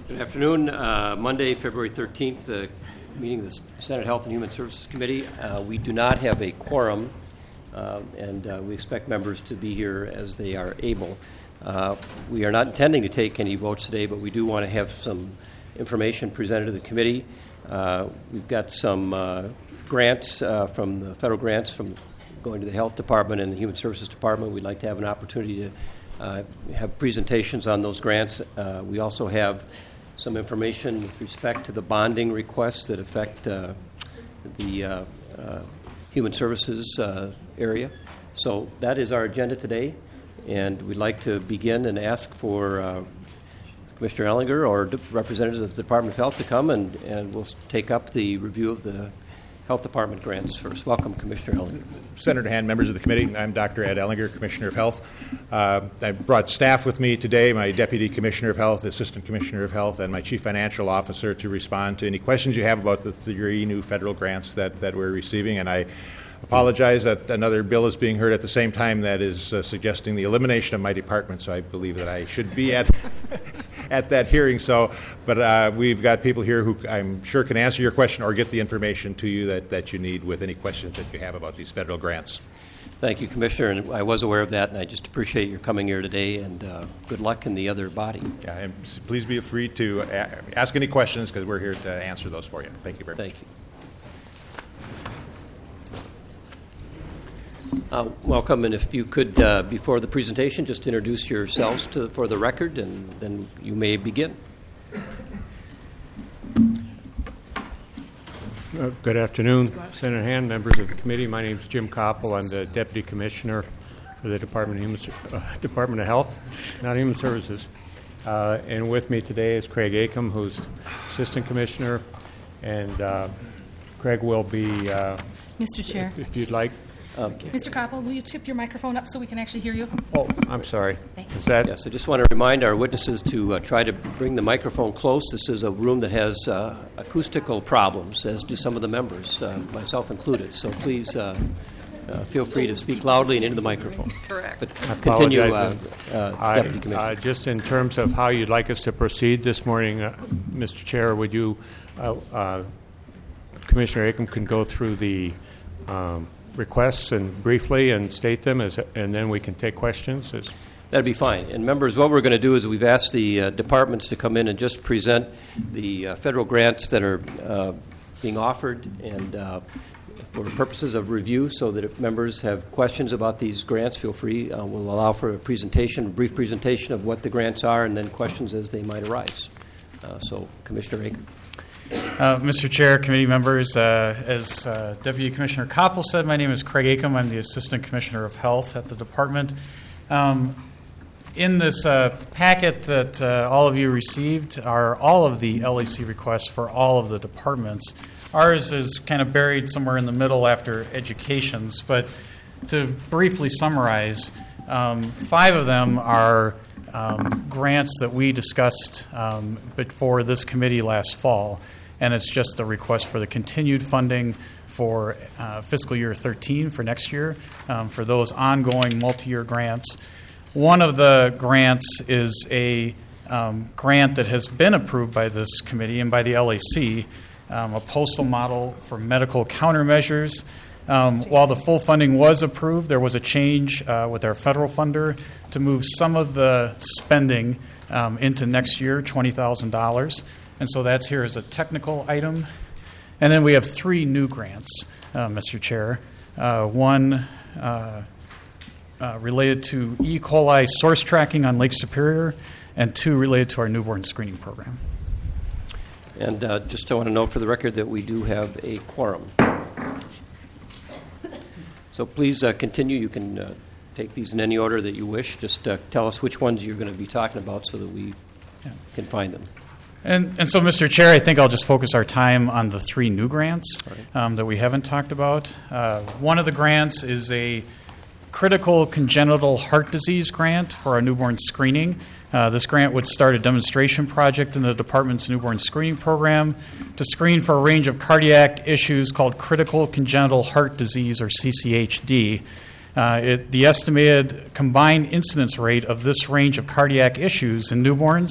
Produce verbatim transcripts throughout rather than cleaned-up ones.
Good afternoon. Uh, Monday, February thirteenth, the meeting of the Senate Health and Human Services Committee. Uh, we do not have a quorum, uh, and uh, we expect members to be here as they are able. Uh, we are not intending to take any votes today, but we do want to have some information presented to the committee. Uh, we've got some uh, grants uh, from the federal grants from going to the Health Department and the Human Services Department. We'd like to have an opportunity to uh, have presentations on those grants. Uh, we also have some information with respect to the bonding requests that affect uh, the uh, uh, Human Services uh, area. So that is our agenda today, and we'd like to begin and ask for uh, Commissioner Ellinger or de- representatives of the Department of Health to come, and, and we'll take up the review of the Health Department grants first. Welcome, Commissioner Ellinger. Senator Hand, members of the committee, I'm Doctor Ed Ellinger, Commissioner of Health. Uh, I brought staff with me today, my Deputy Commissioner of Health, Assistant Commissioner of Health, and my Chief Financial Officer to respond to any questions you have about the three new federal grants that, that we're receiving. And I apologize that another bill is being heard at the same time that is uh, suggesting the elimination of my department, so I believe that I should be at at that hearing. So, but uh, we've got people here who I'm sure can answer your question or get the information to you that, that you need with any questions that you have about these federal grants. Thank you, Commissioner, and I was aware of that, and I just appreciate your coming here today, and uh, good luck in the other body. Yeah, and please be free to a- ask any questions because we're here to answer those for you. Thank you very much. Thank you. Uh, welcome, and if you could, uh, before the presentation, just introduce yourselves to, for the record, and then you may begin. Uh, good afternoon, Senator Hand, members of the committee. My name is Jim Koppel. I'm the Deputy Commissioner for the Department of Human, uh, Department of Health, not Human Services. Uh, and with me today is Craig Acom, who's Assistant Commissioner, and uh, Craig will be, uh, Mister Chair. if, if you'd like. Okay. Mister Koppel, will you tip your microphone up so we can actually hear you? Oh, I'm sorry. Thanks. Is that? Yes, I just want to remind our witnesses to uh, try to bring the microphone close. This is a room that has uh, acoustical problems, as do some of the members, uh, myself included. So please uh, uh, feel free to speak loudly and into the microphone. Correct. But I continue, uh, apologize. uh, I, Deputy Commissioner. uh, just in terms of how you'd like us to proceed this morning, uh, Mister Chair, would you, uh, uh, Commissioner Acom can go through the um, requests and briefly and state them, as, and then we can take questions? As, That'd be fine. And members, what we're going to do is we've asked the uh, departments to come in and just present the uh, federal grants that are uh, being offered, and uh, for purposes of review, so that if members have questions about these grants, feel free. Uh, we'll allow for a presentation, a brief presentation of what the grants are, and then questions as they might arise. Uh, so, Commissioner Acom. Uh, Mister Chair, committee members, uh, as uh, Deputy Commissioner Koppel said, my name is Craig Acom. I'm the Assistant Commissioner of Health at the department. Um, in this uh, packet that uh, all of you received are all of the L A C requests for all of the departments. Ours is kind of buried somewhere in the middle after education's, but to briefly summarize, um, five of them are um, grants that we discussed um, before this committee last fall. And it's just a request for the continued funding for uh, fiscal year thirteen for next year um, for those ongoing multi-year grants. One of the grants is a um, grant that has been approved by this committee and by the L A C, um, a postal model for medical countermeasures. Um, while the full funding was approved, there was a change uh, with our federal funder to move some of the spending um, into next year, twenty thousand dollars. And so that's here as a technical item. And then we have three new grants, uh, Mister Chair. Uh, one uh, uh, related to E. coli source tracking on Lake Superior, and two related to our newborn screening program. And uh, just I want to note for the record that we do have a quorum. So please uh, continue. You can uh, take these in any order that you wish. Just uh, tell us which ones you're going to be talking about so that we Yeah. can find them. And, and so, Mister Chair, I think I'll just focus our time on the three new grants Right. um, that we haven't talked about. Uh, one of the grants is a critical congenital heart disease grant for our newborn screening. Uh, this grant would start a demonstration project in the department's newborn screening program to screen for a range of cardiac issues called critical congenital heart disease, or C C H D. Uh, it, the estimated combined incidence rate of this range of cardiac issues in newborns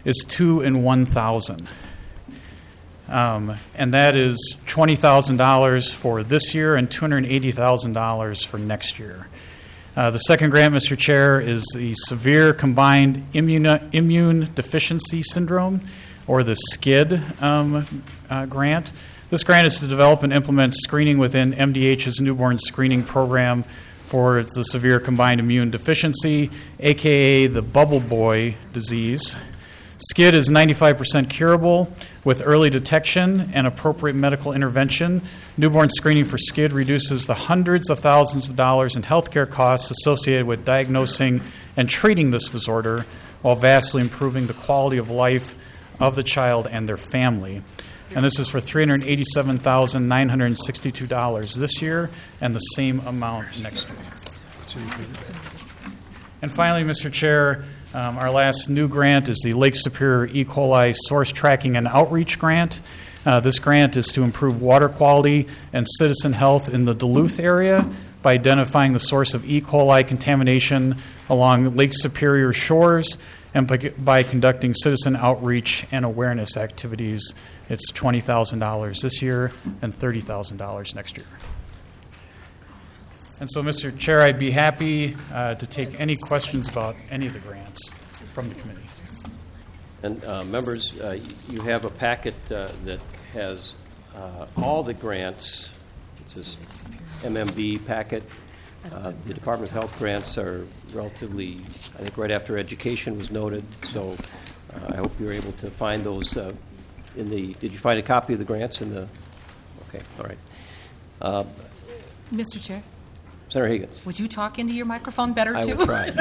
is two in one thousand. Um, and that is twenty thousand dollars for this year and two hundred eighty thousand dollars for next year. Uh, the second grant, Mister Chair, is the Severe Combined Immune, Immune Deficiency Syndrome, or the SCID um, uh, grant. This grant is to develop and implement screening within M D H's newborn screening program for the severe combined immune deficiency, a k a the bubble boy disease. SCID is ninety-five percent curable with early detection and appropriate medical intervention. Newborn screening for SCID reduces the hundreds of thousands of dollars in healthcare costs associated with diagnosing and treating this disorder, while vastly improving the quality of life of the child and their family. And this is for three hundred eighty-seven thousand nine hundred sixty-two dollars this year and the same amount next year. And finally, Mister Chair, um, our last new grant is the Lake Superior E. coli Source Tracking and Outreach Grant. Uh, this grant is to improve water quality and citizen health in the Duluth area by identifying the source of E. coli contamination along Lake Superior shores and by, by conducting citizen outreach and awareness activities. It's twenty thousand dollars this year and thirty thousand dollars next year. And so, Mister Chair, I'd be happy uh, to take any questions about any of the grants from the committee. And uh, members, uh, you have a packet uh, that has uh, all the grants. It's this M M B packet. Uh, the Department of Health grants are relatively, I think, right after education was noted. So uh, I hope you're able to find those uh, in the. Did you find a copy of the grants in the? Okay, all right. Uh, Mister Chair, Senator Higgins. would you talk into your microphone better, I too? will try.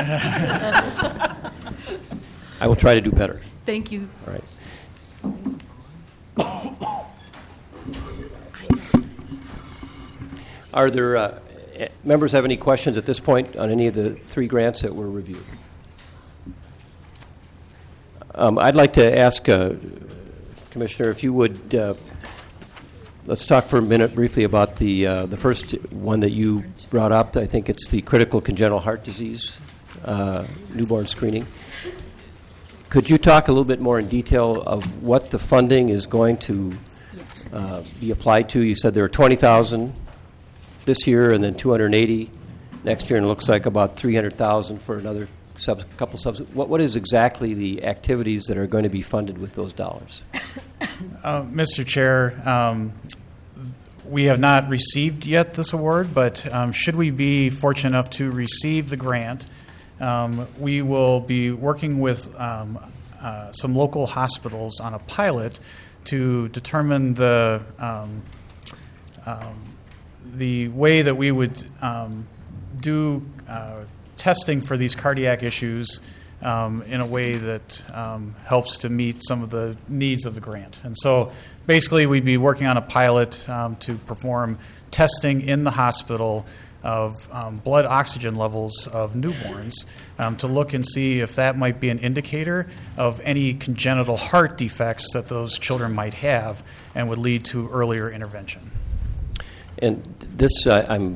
I will try to do better. Thank you. All right. Are there uh, members have any questions at this point on any of the three grants that were reviewed? Um, I'd like to ask, uh, Commissioner, if you would, uh, let's talk for a minute briefly about the uh, the first one that you brought up. I think it's the critical congenital heart disease uh, newborn screening. Could you talk a little bit more in detail of what the funding is going to uh, be applied to? You said there are twenty thousand this year and then two hundred eighty next year, and it looks like about three hundred thousand for another sub- couple subs. What, what is exactly the activities that are going to be funded with those dollars? Uh, Mister Chair, um, we have not received yet this award, but um, should we be fortunate enough to receive the grant, um, we will be working with um, uh, some local hospitals on a pilot to determine the um, um, the way that we would um, do uh, testing for these cardiac issues um, in a way that um, helps to meet some of the needs of the grant. And so basically we'd be working on a pilot um, to perform testing in the hospital of um, blood oxygen levels of newborns um, to look and see if that might be an indicator of any congenital heart defects that those children might have and would lead to earlier intervention. And this, uh, I'm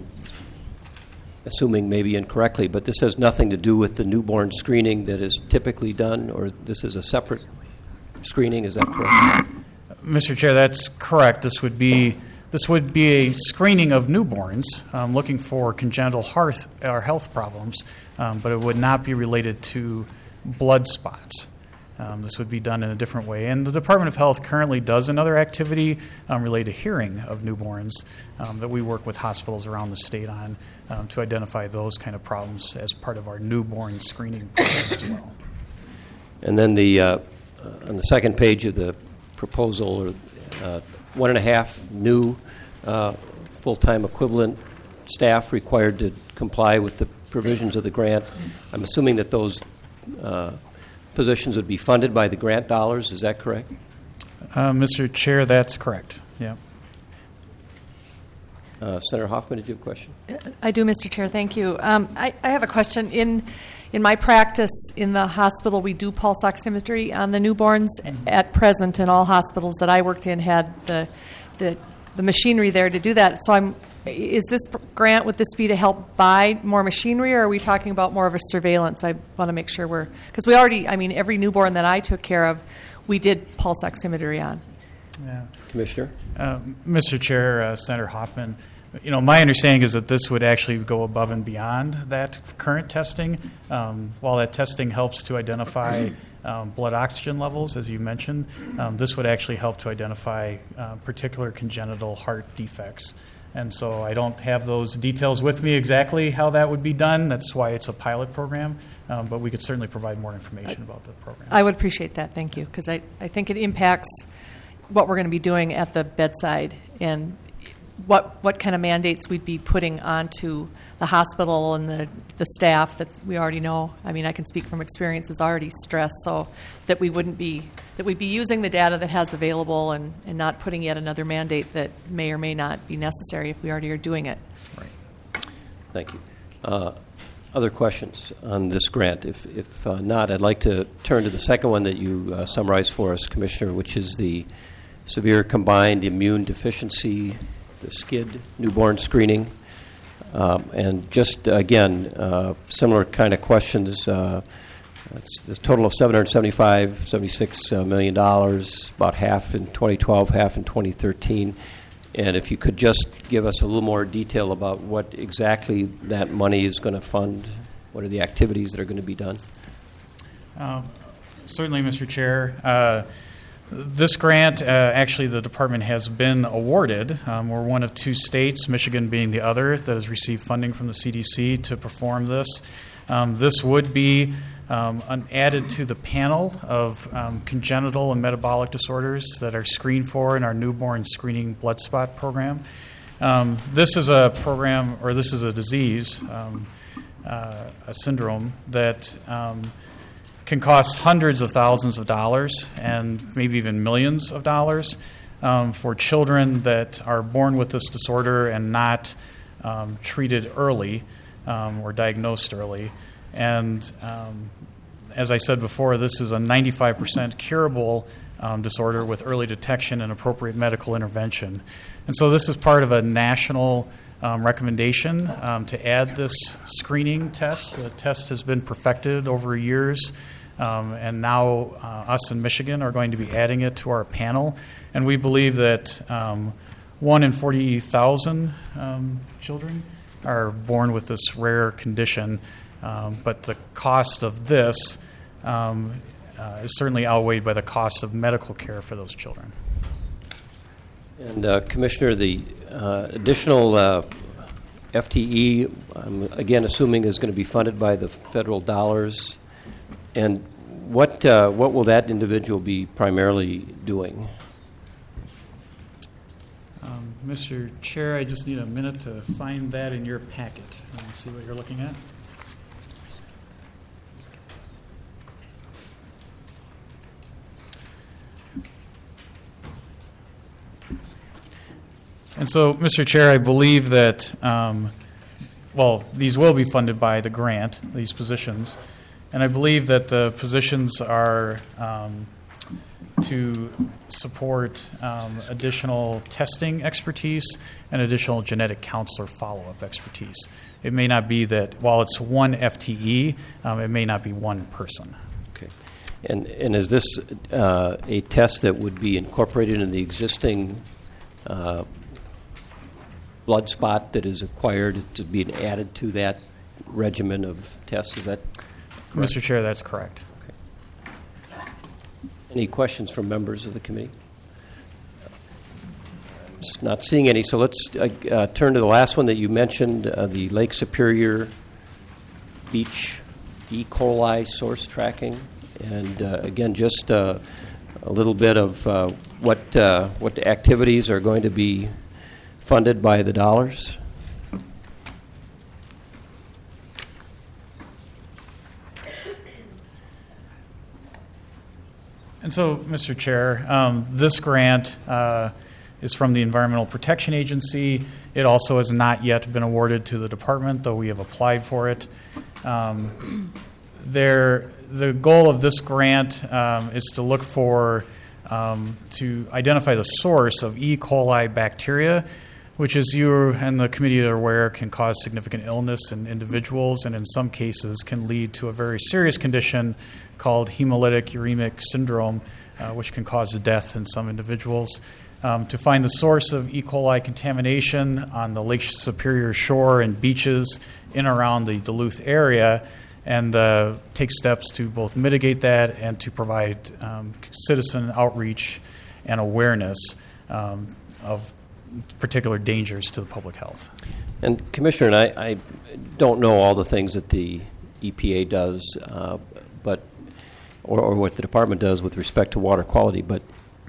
assuming maybe incorrectly, but this has nothing to do with the newborn screening that is typically done, or this is a separate screening, is that correct? Mister Chair, that's correct. This would be this would be a screening of newborns um, looking for congenital heart or health problems, um, but it would not be related to blood spots. Um, this would be done in a different way. And the Department of Health currently does another activity um, related to hearing of newborns um, that we work with hospitals around the state on um, to identify those kind of problems as part of our newborn screening program as well. And then the uh, on the second page of the proposal, uh, one and a half new uh, full-time equivalent staff required to comply with the provisions of the grant. I'm assuming that those uh, positions would be funded by the grant dollars. Is that correct? Uh, Mister Chair, that's correct. Yeah. Uh, Senator Hoffman, did you have a question? I do, Mister Chair. Thank you. Um, I, I have a question. In in my practice in the hospital, we do pulse oximetry on the newborns. Mm-hmm. At present, and all hospitals that I worked in had the the, the machinery there to do that. So I'm is this pr- grant, would this be to help buy more machinery, or are we talking about more of a surveillance? I want to make sure we're, because we already, I mean, every newborn that I took care of, we did pulse oximetry on. Yeah. Commissioner? Uh, Mister Chair, uh, Senator Hoffman, you know, my understanding is that this would actually go above and beyond that current testing. Um, while that testing helps to identify um, blood oxygen levels, as you mentioned, um, this would actually help to identify uh, particular congenital heart defects. And so I don't have those details with me exactly how that would be done. That's why it's a pilot program. Um, but we could certainly provide more information about the program. I would appreciate that, thank you, because I, I think it impacts what we're going to be doing at the bedside and what what kind of mandates we'd be putting onto the hospital and the, the staff that we already know. I mean, I can speak from experience, is already stressed, so that we wouldn't be, that we'd be using the data that has available and, and not putting yet another mandate that may or may not be necessary if we already are doing it. Right. Thank you. Uh, other questions on this grant? If, if uh, not, I'd like to turn to the second one that you uh, summarized for us, Commissioner, which is the Severe Combined Immune Deficiency, the SCID newborn screening. Um, and just, again, uh, similar kind of questions. Uh, it's the total of seven hundred seventy-five, seventy-six uh, million dollars, about half in twenty twelve, half in twenty thirteen. And if you could just give us a little more detail about what exactly that money is going to fund, what are the activities that are going to be done? Uh, certainly, Mister Chair. Uh, This grant, uh, actually, the department has been awarded. Um, we're one of two states, Michigan being the other, that has received funding from the C D C to perform this. Um, this would be um, an added to the panel of um, congenital and metabolic disorders that are screened for in our newborn screening blood spot program. Um, this is a program, or this is a disease, um, uh, a syndrome that um, can cost hundreds of thousands of dollars and maybe even millions of dollars um, for children that are born with this disorder and not um, treated early um, or diagnosed early. And um, as I said before, this is a ninety-five percent curable um, disorder with early detection and appropriate medical intervention. And so this is part of a national um, recommendation um, to add this screening test. The test has been perfected over years. Um, and now uh, us in Michigan are going to be adding it to our panel. And we believe that um, one in forty thousand um, children are born with this rare condition. Um, but the cost of this um, uh, is certainly outweighed by the cost of medical care for those children. And uh, Commissioner, the uh, additional uh, F T E, I'm again assuming is going to be funded by the federal dollars. And what uh, what will that individual be primarily doing? Um, Mister Chair, I just need a minute to find that in your packet and see what you're looking at. And so, Mister Chair, I believe that, um, well, these will be funded by the grant, these positions. And I believe that the positions are um, to support um, additional testing expertise and additional genetic counselor follow-up expertise. It may not be that while it's one F T E, um, it may not be one person. Okay. And, and is this uh, a test that would be incorporated in the existing uh, blood spot that is acquired to be added to that regimen of tests? Is that correct? Mister Chair, that's correct. Okay. Any questions from members of the committee? Just not seeing any, so let's uh, uh, turn to the last one that you mentioned, uh, the Lake Superior Beach E. coli source tracking. And uh, again, just uh, a little bit of uh, what uh, what activities are going to be funded by the dollars. And so, Mister Chair, um, this grant uh, is from the Environmental Protection Agency. It also has not yet been awarded to the department, though we have applied for it. Um, there, the goal of this grant um, is to look for, um, to identify the source of E. coli bacteria which, as you and the committee are aware, can cause significant illness in individuals and in some cases can lead to a very serious condition called hemolytic uremic syndrome, uh, which can cause death in some individuals. Um, to find the source of E. coli contamination on the Lake Superior shore and beaches in and around the Duluth area, and uh, take steps to both mitigate that and to provide um, citizen outreach and awareness um, of particular dangers to the public health. And Commissioner, and I, I don't know all the things that the E P A does, uh, but or, or what the department does with respect to water quality, but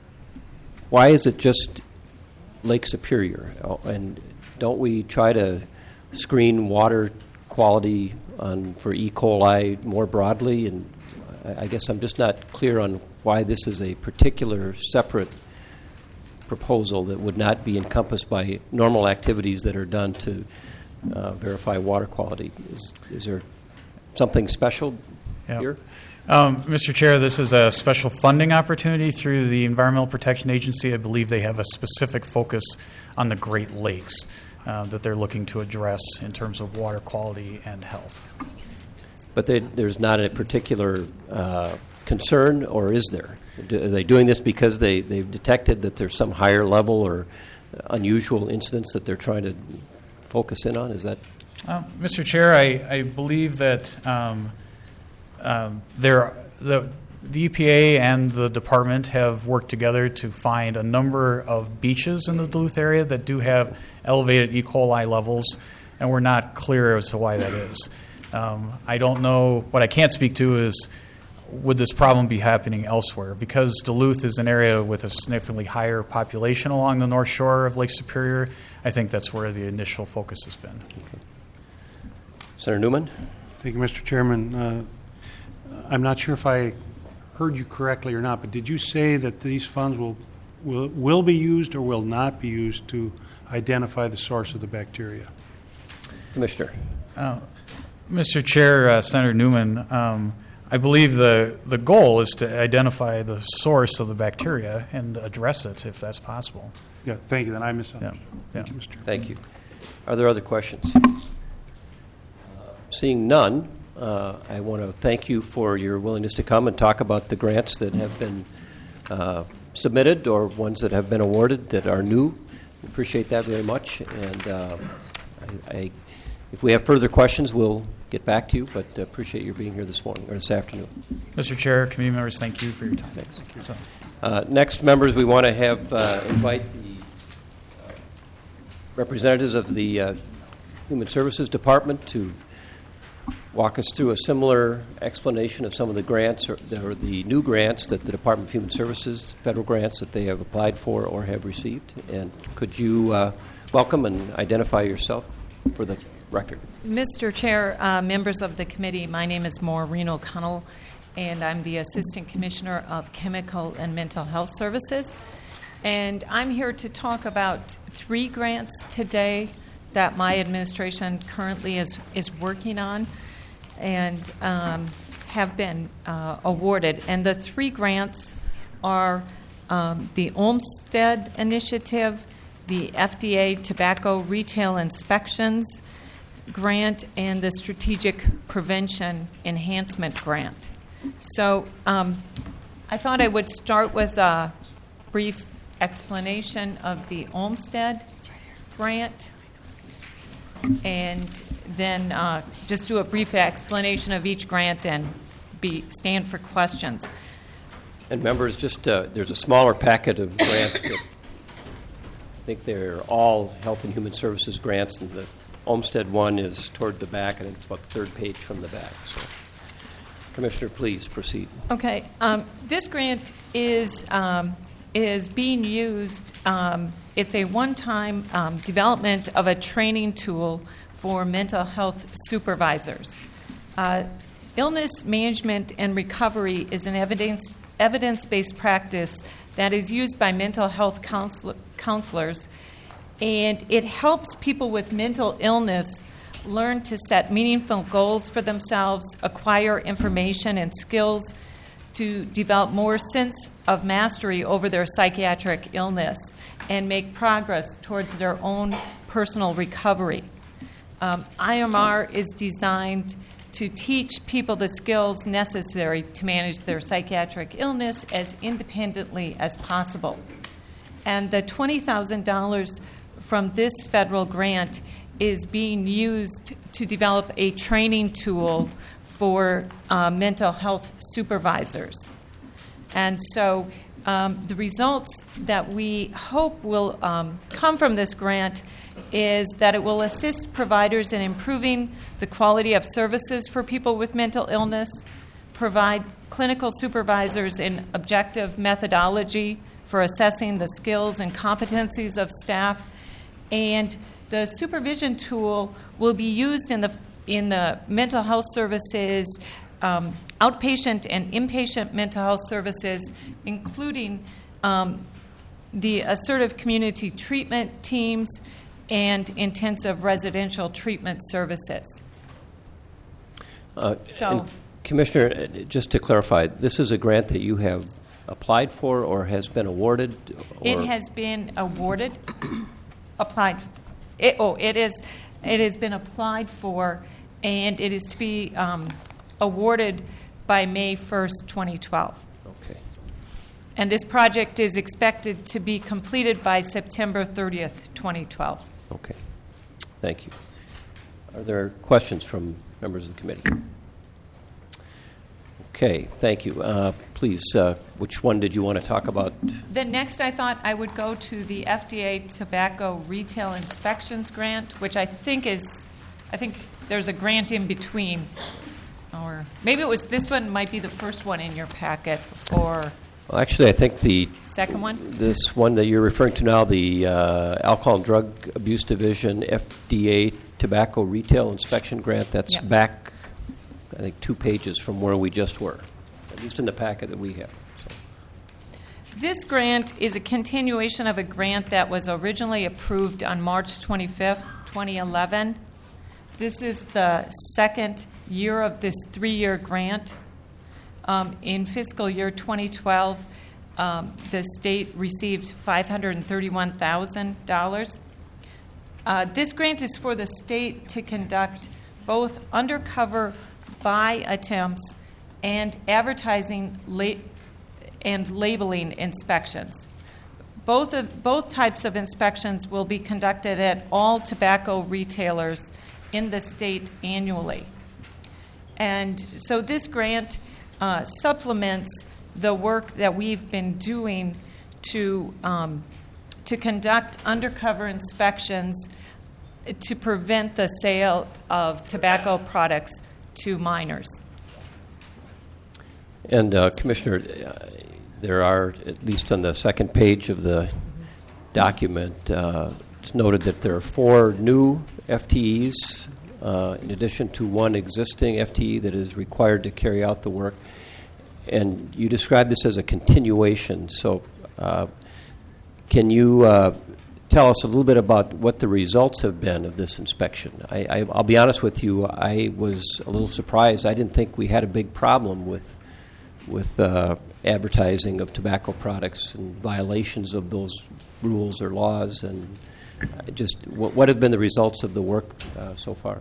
why is it just Lake Superior? Oh, and don't we try to screen water quality on for E. coli more broadly? And I, I guess I'm just not clear on why this is a particular separate proposal that would not be encompassed by normal activities that are done to uh, verify water quality. Is, is there something special Yep. here? Um, Mister Chair, this is a special funding opportunity through the Environmental Protection Agency. I believe they have a specific focus on the Great Lakes uh, that they're looking to address in terms of water quality and health. But they, there's not a particular uh, concern, or is there? Do, are they doing this because they, they've detected that there's some higher level or unusual incidents that they're trying to focus in on? Is that? Uh, Mister Chair, I, I believe that um, um, there the the E P A and the department have worked together to find a number of beaches in the Duluth area that do have elevated E. coli levels, and we're not clear as to why that is. Um, I don't know. What I can't speak to is would this problem be happening elsewhere? Because Duluth is an area with a significantly higher population along the north shore of Lake Superior, I think that's where the initial focus has been. Okay. Senator Newman? Thank you, Mister Chairman. Uh, I'm not sure if I heard you correctly or not, but did you say that these funds will, will, will be used or will not be used to identify the source of the bacteria? Commissioner? Uh, Mister Chair, uh, Senator Newman, um, I believe the, the goal is to identify the source of the bacteria and address it if that's possible. Yeah, thank you. Then I misunderstood. Yeah. Thank Yeah. you, Mister Chairman. Thank you. Are there other questions? Seeing none, uh, I want to thank you for your willingness to come and talk about the grants that have been uh, submitted or ones that have been awarded that are new. We appreciate that very much. And uh, I, I, if we have further questions, we'll get back to you, but uh, appreciate your being here this morning or this afternoon. Mister Chair, committee members, thank you for your time. Thanks. Thank you. So, Uh, next, members, we want to have uh, invite the uh, representatives of the uh, Human Services Department to walk us through a similar explanation of some of the grants or the, or the new grants that the Department of Human Services, federal grants that they have applied for or have received. And could you uh, welcome and identify yourself for the record? Mister Chair, uh, members of the committee, my name is Maureen O'Connell, and I'm the Assistant Commissioner of Chemical and Mental Health Services. And I'm here to talk about three grants today that my administration currently is, is working on and um, have been uh, awarded. And the three grants are um, the Olmstead Initiative, the F D A Tobacco Retail Inspections Grant, and the Strategic Prevention Enhancement Grant. So um, I thought I would start with a brief explanation of the Olmstead grant and then uh, just do a brief explanation of each grant and be stand for questions. And members, just uh, there's a smaller packet of grants that I think they're all Health and Human Services grants, and the Olmstead one is toward the back. I think it's about the third page from the back. So, Commissioner, please proceed. Okay. Um, this grant is um, is being used. Um, it's a one-time um, development of a training tool for mental health supervisors. Uh, illness management and recovery is an evidence evidence-based practice that is used by mental health counsel- counselors, and it helps people with mental illness learn to set meaningful goals for themselves, acquire information and skills to develop more sense of mastery over their psychiatric illness and make progress towards their own personal recovery. Um, I M R is designed to teach people the skills necessary to manage their psychiatric illness as independently as possible. And the twenty thousand dollars from this federal grant is being used to develop a training tool for uh, mental health supervisors. And so um, the results that we hope will um, come from this grant is that it will assist providers in improving the quality of services for people with mental illness, provide clinical supervisors an objective methodology for assessing the skills and competencies of staff, and the supervision tool will be used in the in the mental health services, um, outpatient and inpatient mental health services, including um, the assertive community treatment teams and intensive residential treatment services. Uh, So- and Commissioner, uh, just to clarify, this is a grant that you have applied for or has been awarded? It or- has been awarded, applied. It, oh, it is. It has been applied for, and it is to be um, awarded by May first, twenty twelve. Okay. And this project is expected to be completed by September thirtieth, twenty twelve. Okay. Thank you. Are there questions from members of the committee? Okay, thank you. Uh, please, uh, which one did you want to talk about? The next, I thought I would go to the F D A Tobacco Retail Inspections Grant, which I think is, I think there's a grant in between, or maybe it was, this one might be the first one in your packet, or Well, actually, I think the second one? this one that you're referring to now, the uh, Alcohol and Drug Abuse Division F D A Tobacco Retail Inspection Grant, that's Yep. back, I think, two pages from where we just were, at least in the packet that we have. So. This grant is a continuation of a grant that was originally approved on March twenty-fifth, twenty eleven. This is the second year of this three-year grant. Um, in fiscal year twenty twelve, um, the state received five hundred thirty-one thousand dollars. Uh, this grant is for the state to conduct both undercover buy attempts and advertising la- and labeling inspections. Both of both types of inspections will be conducted at all tobacco retailers in the state annually. And so this grant uh, supplements the work that we've been doing to um, to conduct undercover inspections to prevent the sale of tobacco products to minors. And uh, Commissioner, uh, there are, at least on the second page of the document, uh, it's noted that there are four new F T Es uh, in addition to one existing F T E that is required to carry out the work. And you describe this as a continuation. So uh, can you uh, tell us a little bit about what the results have been of this inspection? I, I, I'll be honest with you, I was a little surprised. I didn't think we had a big problem with with uh, advertising of tobacco products and violations of those rules or laws. And just what, what have been the results of the work uh, so far?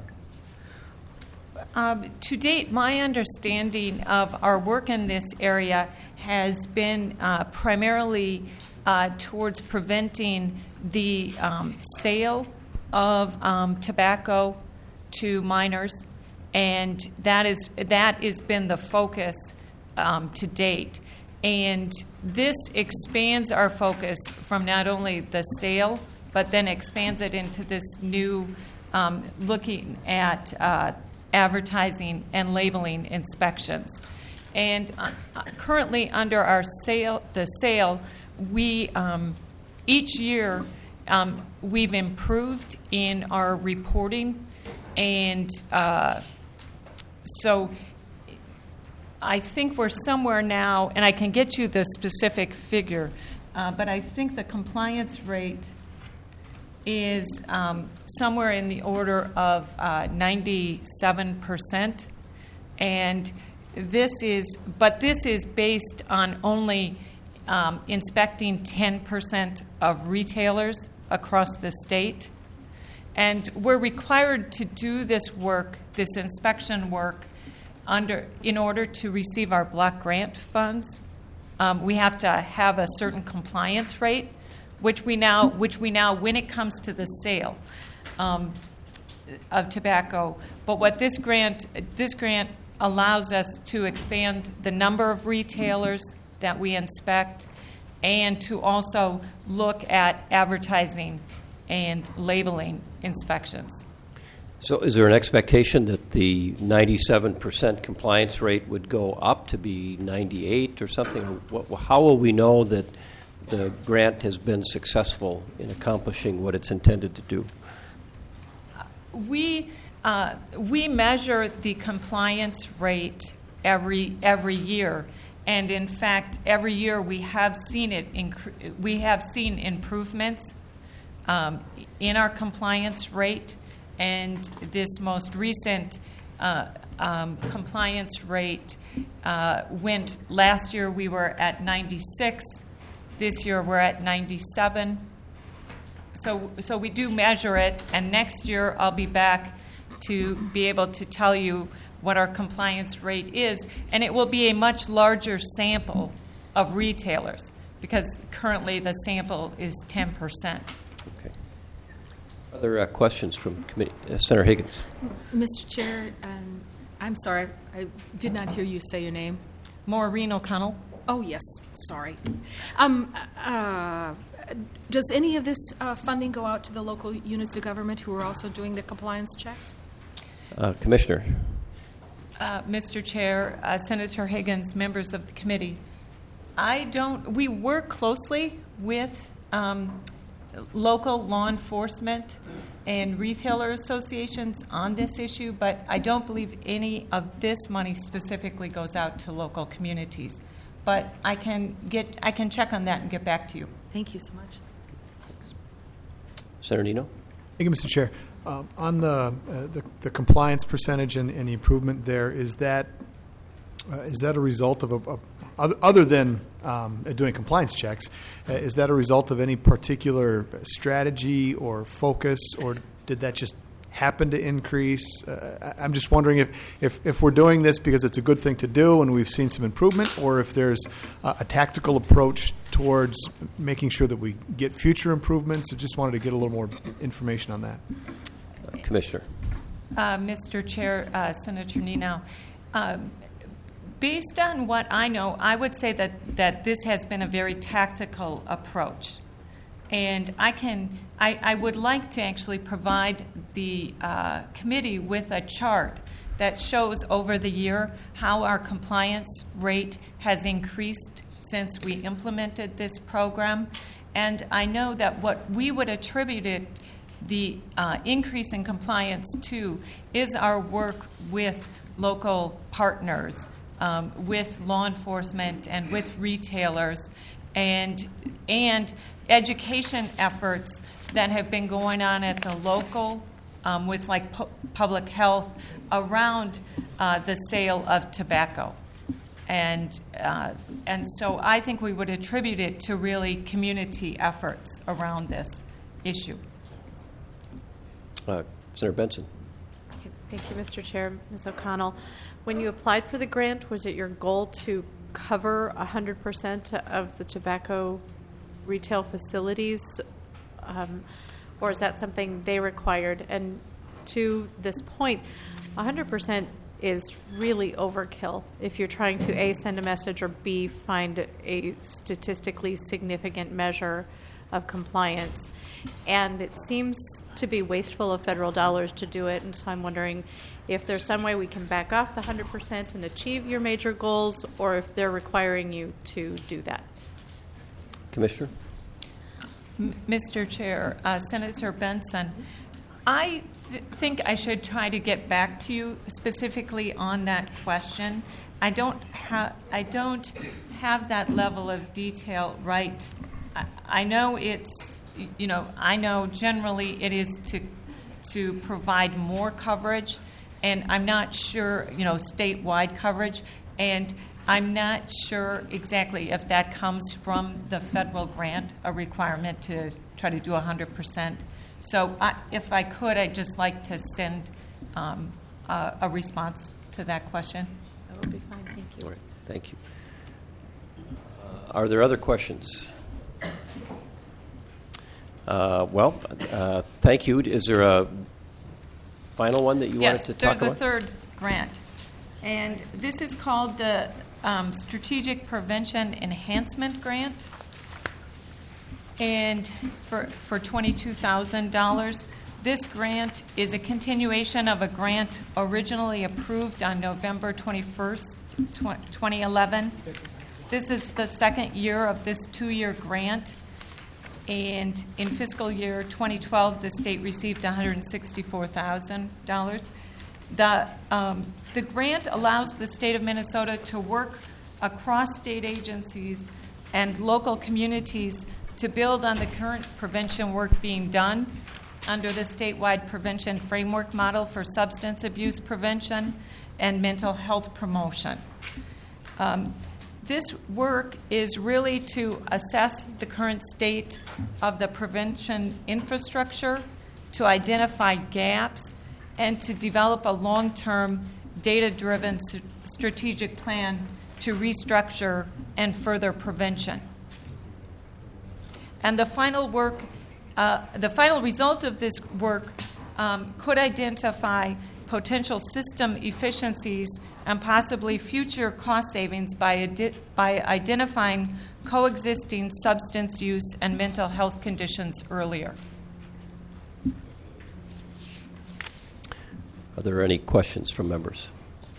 Um, to date, my understanding of our work in this area has been uh, primarily uh, towards preventing the um, sale of um, tobacco to minors, and that is that has been the focus um, to date. And this expands our focus from not only the sale, but then expands it into this new um, looking at uh, advertising and labeling inspections. And uh, currently, under our sale, the sale, we um, each year um, we've improved in our reporting, and uh, so I think we're somewhere now, and I can get you the specific figure, uh, but I think the compliance rate is um, somewhere in the order of uh, ninety-seven percent. And this is, but this is based on only um, inspecting ten percent of retailers across the state. And we're required to do this work, this inspection work, under in order to receive our block grant funds. Um, we have to have a certain compliance rate, which we now, which we now, when it comes to the sale um, of tobacco. But what this grant, this grant allows us to expand the number of retailers that we inspect, and to also look at advertising and labeling inspections. So is there an expectation that the ninety-seven percent compliance rate would go up to be ninety-eight or something? Or what, how will we know that the grant has been successful in accomplishing what it's intended to do? We uh, we measure the compliance rate every every year, and in fact, every year we have seen it. Inc- we have seen improvements um, in our compliance rate. And this most recent uh, um, compliance rate uh, went, last year we were at ninety-six, this year we're at ninety-seven. So, so we do measure it, and next year I'll be back to be able to tell you what our compliance rate is, and it will be a much larger sample of retailers, because currently the sample is ten percent. Okay. Other uh, questions from committee? Uh, Senator Higgins. Mister Chair, um, I'm sorry, I did not hear you say your name. Maureen O'Connell. Oh, yes, sorry. Um, uh, does any of this uh, funding go out to the local units of government who are also doing the compliance checks? Uh, Commissioner. Uh, Mister Chair, uh, Senator Higgins, members of the committee, I don't. We work closely with um, local law enforcement and retailer associations on this issue, but I don't believe any of this money specifically goes out to local communities. But I can get, I can check on that and get back to you. Thank you so much. Senator Nino. Thank you, Mister Chair. Um, on the, uh, the the compliance percentage and, and the improvement there, is that uh, is that a result of a, a other, other than um, doing compliance checks? Uh, is that a result of any particular strategy or focus, or did that just happen to increase? Uh, I'm just wondering if, if if we're doing this because it's a good thing to do and we've seen some improvement, or if there's uh, a tactical approach towards making sure that we get future improvements. I just wanted to get a little more information on that. Uh, Commissioner. Uh, Mister Chair, uh, Senator Nino, um, based on what I know, I would say that, that this has been a very tactical approach. And I can, I, I would like to actually provide the uh, committee with a chart that shows over the year how our compliance rate has increased since we implemented this program. And I know that what we would attribute it, the uh, increase in compliance to, is our work with local partners, um, with law enforcement and with retailers, and and education efforts that have been going on at the local um, with like pu- public health around uh, the sale of tobacco. And uh, and so I think we would attribute it to really community efforts around this issue. Uh, Senator Benson. Thank you, Mister Chair. Miz O'Connell, when you applied for the grant, was it your goal to cover one hundred percent of the tobacco retail facilities, um, or is that something they required? And to this point, one hundred percent is really overkill if you're trying to A, send a message, or B, find a statistically significant measure of compliance. And it seems to be wasteful of federal dollars to do it, and so I'm wondering if there's some way we can back off the one hundred percent and achieve your major goals, or if they're requiring you to do that. Commissioner. M- Mister Chair, uh, Senator Benson, I th- think I should try to get back to you specifically on that question. I don't have I don't have that level of detail right. I, I know it's you know I know generally it is to to provide more coverage, and I'm not sure you know statewide coverage. And I'm not sure exactly if that comes from the federal grant, a requirement to try to do one hundred percent. So I, if I could, I'd just like to send um, a, a response to that question. That would be fine. Thank you. All right, thank you. Uh, are there other questions? Uh, well, uh, thank you. Is there a final one that you yes, wanted to talk about? Yes, there's a third grant. And this is called the um, Strategic Prevention Enhancement Grant. And for, for twenty-two thousand dollars. This grant is a continuation of a grant originally approved on November twenty-first, twenty eleven. This is the second year of this two-year grant. And in fiscal year twenty twelve, the state received one hundred sixty-four thousand dollars. The, um, the grant allows the state of Minnesota to work across state agencies and local communities to build on the current prevention work being done under the statewide prevention framework model for substance abuse prevention and mental health promotion. Um, this work is really to assess the current state of the prevention infrastructure, to identify gaps, and to develop a long-term, data-driven s- strategic plan to restructure and further prevention. And the final work, uh, the final result of this work um, could identify potential system efficiencies and possibly future cost savings by, adi- by identifying coexisting substance use and mental health conditions earlier. Are there any questions from members?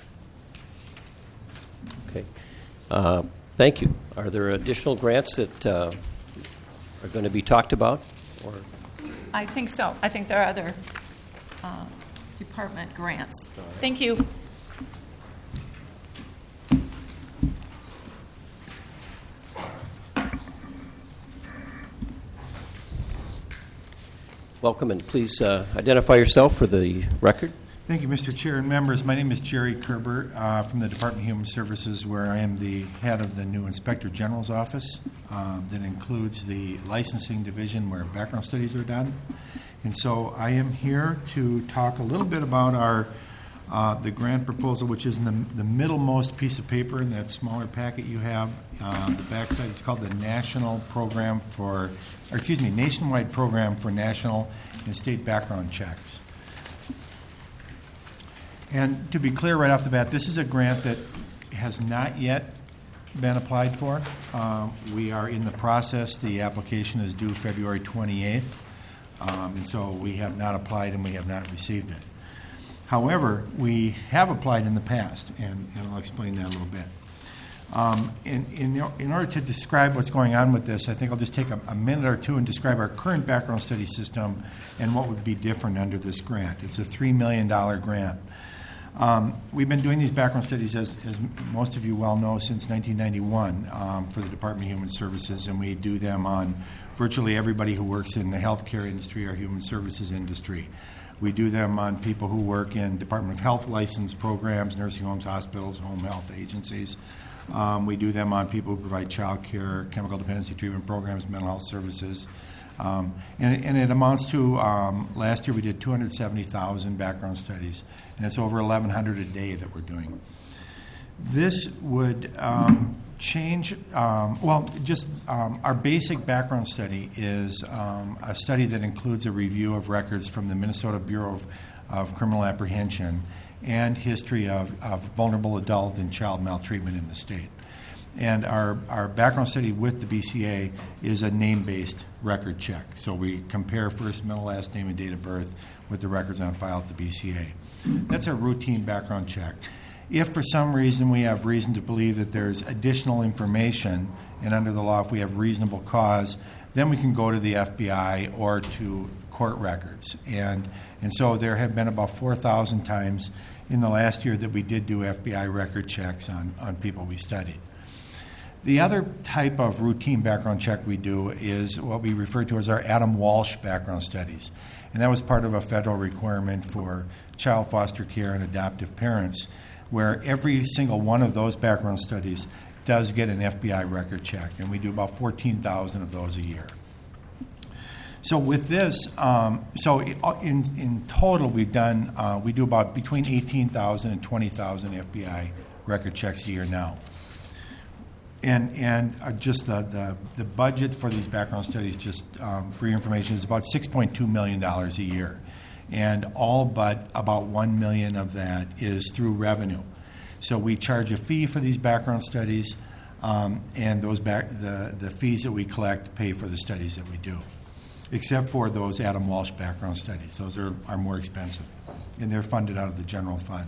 Okay. Uh, thank you. Are there additional grants that uh, are going to be talked about? Or I think so. I think there are other uh, department grants. Thank you. welcome, and please uh, identify yourself for the record. Thank you, Mister Chair and members. My name is Jerry Kerber uh, from the Department of Human Services, where I am the head of the new Inspector General's office um, that includes the licensing division where background studies are done. And so I am here to talk a little bit about our uh, the grant proposal, which is in the, the middlemost piece of paper in that smaller packet you have. Uh, the backside, it's called the National Program for, or excuse me, Nationwide Program for National and State Background Checks. And to be clear right off the bat, this is a grant that has not yet been applied for. Um, we are in the process. The application is due February twenty-eighth, um, and so we have not applied and we have not received it. However, we have applied in the past, and, and I'll explain that a little bit. Um, in, in, in order to describe what's going on with this, I think I'll just take a, a minute or two and describe our current background study system and what would be different under this grant. It's a three million dollars grant. Um, we've been doing these background studies, as, as most of you well know, since nineteen ninety-one um, for the Department of Human Services, and we do them on virtually everybody who works in the healthcare industry or human services industry. We do them on people who work in Department of Health license programs, nursing homes, hospitals, home health agencies. Um, we do them on people who provide child care, chemical dependency treatment programs, mental health services. Um, and, and it amounts to, um, last year we did two hundred seventy thousand background studies, and it's over eleven hundred a day that we're doing. This would um, change, um, well, just um, our basic background study is um, a study that includes a review of records from the Minnesota Bureau of, of Criminal Apprehension and history of, of vulnerable adult and child maltreatment in the state. And our, our background study with the B C A is a name-based record check. So we compare first, middle, last name, and date of birth with the records on file at the B C A. That's a routine background check. If for some reason we have reason to believe that there's additional information, and under the law if we have reasonable cause, then we can go to the F B I or to court records. And, and so there have been about four thousand times in the last year that we did do F B I record checks on, on people we studied. The other type of routine background check we do is what we refer to as our Adam Walsh background studies. And that was part of a federal requirement for child foster care and adoptive parents where every single one of those background studies does get an F B I record check, and we do about fourteen thousand of those a year. So with this, um, so in in total, we've done uh, we do about between eighteen thousand and twenty thousand F B I record checks a year now. And and uh, just the, the the budget for these background studies, just um, for your information, is about six point two million dollars a year, and all but about one million of that is through revenue. So we charge a fee for these background studies, um, and those back the the fees that we collect pay for the studies that we do, except for those Adam Walsh background studies. Those are are more expensive, and they're funded out of the general fund.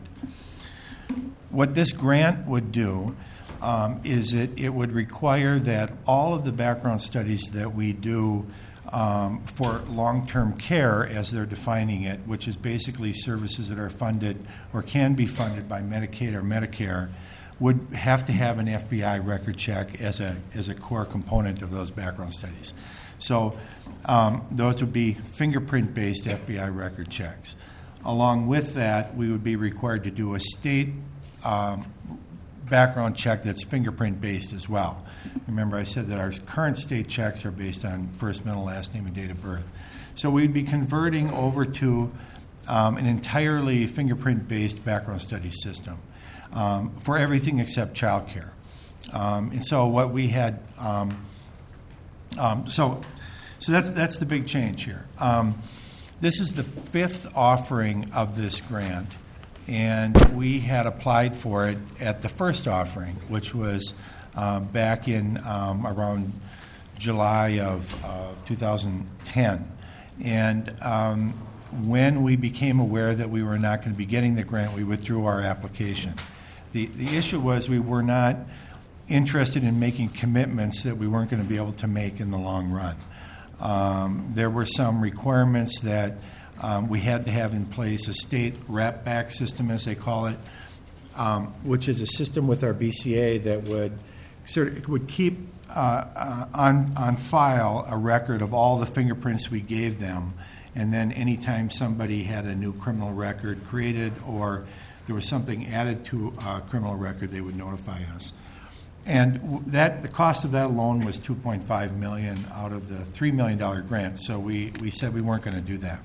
What this grant would do um, is it, it would require that all of the background studies that we do um, for long-term care, as they're defining it, which is basically services that are funded or can be funded by Medicaid or Medicare, would have to have an F B I record check as a as a core component of those background studies. So um, those would be fingerprint-based F B I record checks. Along with that, we would be required to do a state um, background check that's fingerprint-based as well. Remember, I said that our current state checks are based on first, middle, last name, and date of birth. So we'd be converting over to um, an entirely fingerprint-based background study system um, for everything except child care. Um, and so what we had, um, um, so so that's that's the big change here. Um, this is the fifth offering of this grant, and we had applied for it at the first offering, which was uh, back in um, around July of, of two thousand ten. And um, when we became aware that we were not going to be getting the grant, we withdrew our application. The, the issue was we were not interested in making commitments that we weren't going to be able to make in the long run. Um, there were some requirements that um, we had to have in place, a state wrap back system, as they call it, um, which is a system with our B C A that would sort of would keep uh, uh, on on file a record of all the fingerprints we gave them, and then anytime somebody had a new criminal record created or there was something added to a criminal record, they would notify us. And that the cost of that alone was two point five million dollars out of the three million dollars grant. So we, we said we weren't going to do that.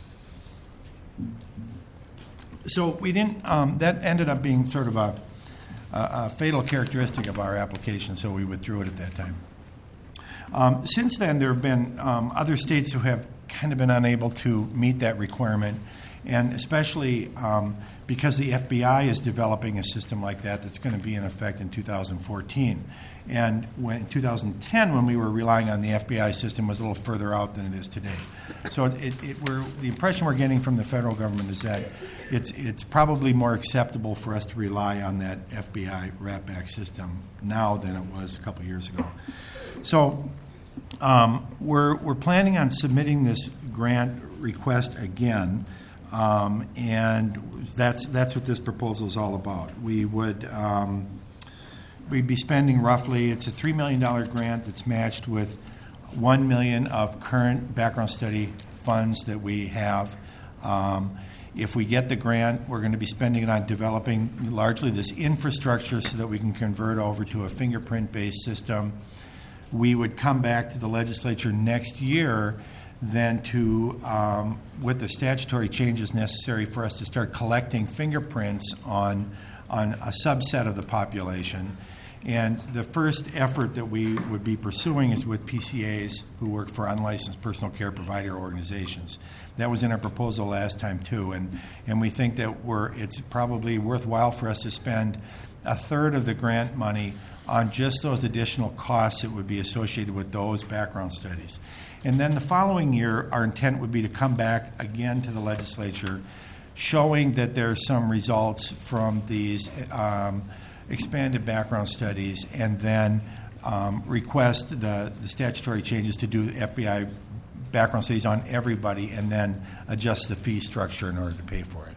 So we didn't. Um, that ended up being sort of a, a, a fatal characteristic of our application. So we withdrew it at that time. Um, since then, there have been um, other states who have kind of been unable to meet that requirement, and especially um, because the F B I is developing a system like that that's going to be in effect in two thousand fourteen. And when, in two thousand ten, when we were relying on the F B I system, was a little further out than it is today. So it, it, we're, the impression we're getting from the federal government is that it's, it's probably more acceptable for us to rely on that F B I wrap-back system now than it was a couple years ago. So um, we're, we're planning on submitting this grant request again. Um, and that's that's what this proposal is all about. We would um, we'd be spending roughly, it's a three million dollars grant that's matched with one million dollars of current background study funds that we have. Um, if we get the grant, we're going to be spending it on developing largely this infrastructure so that we can convert over to a fingerprint-based system. We would come back to the legislature next year then to, um, with the statutory changes necessary for us to start collecting fingerprints on, on a subset of the population. And the first effort that we would be pursuing is with P C As who work for unlicensed personal care provider organizations. That was in our proposal last time too, and, and we think that we're, it's probably worthwhile for us to spend a third of the grant money on just those additional costs that would be associated with those background studies. And then the following year, our intent would be to come back again to the legislature, showing that there are some results from these um, expanded background studies, and then um, request the, the statutory changes to do F B I background studies on everybody, and then adjust the fee structure in order to pay for it.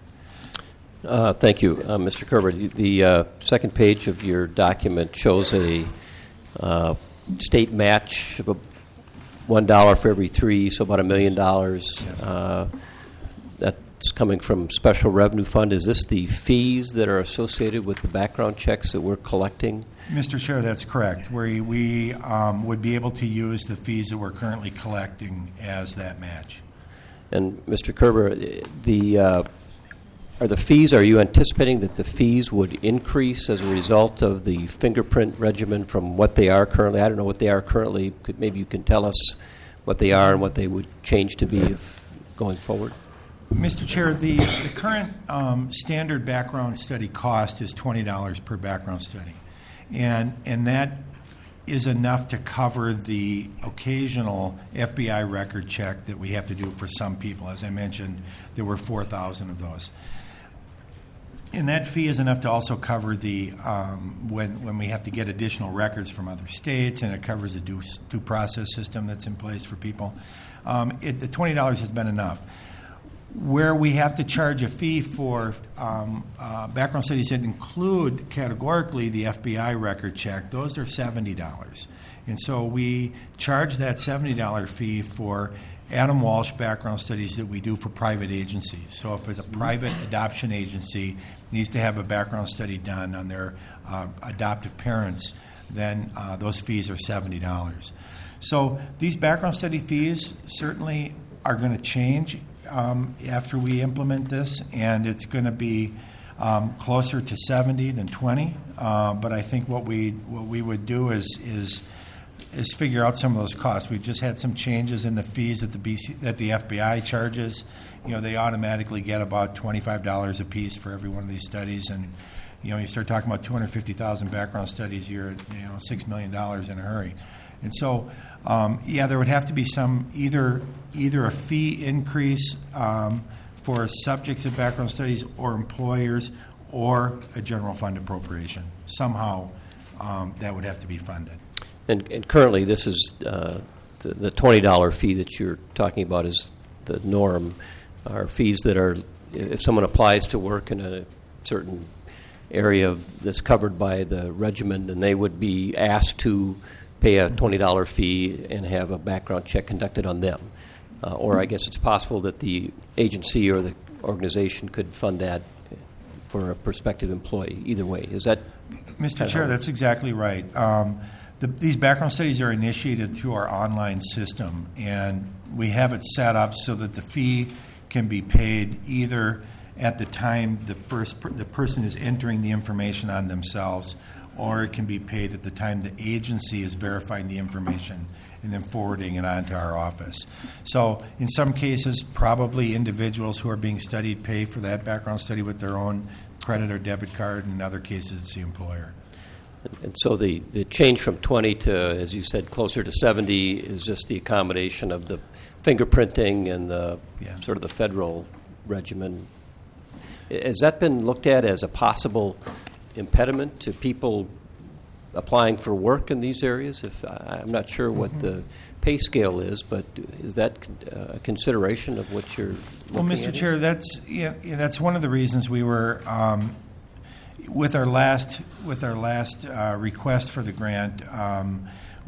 Uh, thank you, uh, Mister Kerber. The uh, second page of your document shows a uh, state match of a one dollar for every three, so about a million dollars. Uh, that that's coming from special revenue fund. Is this the fees that are associated with the background checks that we're collecting? Mister Chair, that's correct. We, we um, would be able to use the fees that we're currently collecting as that match. And Mister Kerber, the uh, are the fees, are you anticipating that the fees would increase as a result of the fingerprint regimen from what they are currently? I don't know what they are currently. Could, maybe you can tell us what they are and what they would change to be if going forward. Mister Chair, the, the current um, standard background study cost is twenty dollars per background study. And, and that is enough to cover the occasional F B I record check that we have to do for some people. As I mentioned, there were four thousand of those. And that fee is enough to also cover the um, when when we have to get additional records from other states, and it covers the due, due process system that's in place for people. Um, it, the twenty dollars has been enough. Where we have to charge a fee for um, uh, background studies that include categorically the F B I record check, those are seventy dollars. And so we charge that seventy dollars fee for Adam Walsh background studies that we do for private agencies. So if it's a private adoption agency needs to have a background study done on their uh, adoptive parents, then uh, those fees are seventy dollars. So these background study fees certainly are going to change um, after we implement this, and it's going to be um, closer to seventy than twenty. Uh, but I think what we what we would do is is is figure out some of those costs. We've just had some changes in the fees that the B C, that the F B I charges. You know, they automatically get about twenty-five dollars a piece for every one of these studies, and you know, you start talking about two hundred fifty thousand background studies, you're at, you know, six million dollars in a hurry. And so, um, yeah, there would have to be some either either a fee increase um, for subjects of background studies or employers, or a general fund appropriation. Somehow, um, that would have to be funded. And, and currently, this is uh, the, the twenty dollars fee that you're talking about is the norm. Are fees that are, if someone applies to work in a certain area of that's covered by the regimen, then they would be asked to pay a twenty dollars fee and have a background check conducted on them. Uh, or I guess it's possible that the agency or the organization could fund that for a prospective employee. Either way, is that? Mister Chair, that's exactly right. Um, the, these background studies are initiated through our online system, and we have it set up so that the fee can be paid either at the time the first per, the person is entering the information on themselves, or it can be paid at the time the agency is verifying the information and then forwarding it on to our office. So in some cases, probably individuals who are being studied pay for that background study with their own credit or debit card. In other cases, it's the employer. And so the, the change from twenty to, as you said, closer to seventy is just the accommodation of the fingerprinting and the Yeah. sort of the federal regimen. Has that been looked at as a possible impediment to people applying for work in these areas? If I'm not sure what mm-hmm. the pay scale is, but is that a consideration of what you're looking Well, Mister at Chair, here? that's yeah, yeah, that's one of the reasons we were um, with our last with our last uh, request for the grant. Um,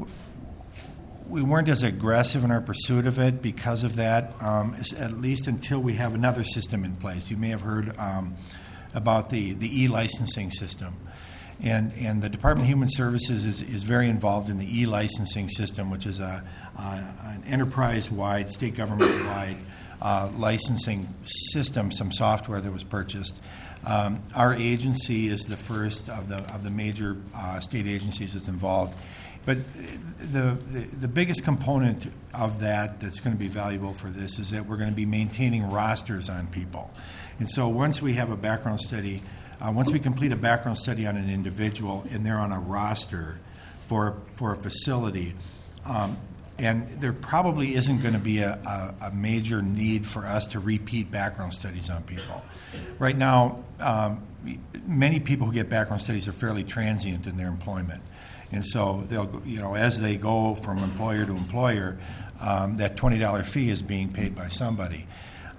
we weren't as aggressive in our pursuit of it because of that, um, at least until we have another system in place. You may have heard um, about the, the e-licensing system. And, and the Department of Human Services is, is very involved in the e-licensing system, which is a, uh, an enterprise-wide, state government-wide uh, licensing system, some software that was purchased. Um, our agency is the first of the, of the major uh, state agencies that's involved. But the, the the biggest component of that that's going to be valuable for this is that we're going to be maintaining rosters on people. And so once we have a background study, uh, once we complete a background study on an individual and they're on a roster for, for a facility, um, and there probably isn't going to be a, a, a major need for us to repeat background studies on people. Right now, um, many people who get background studies are fairly transient in their employment. And so they'll, you know, as they go from employer to employer, um, that twenty dollars fee is being paid by somebody.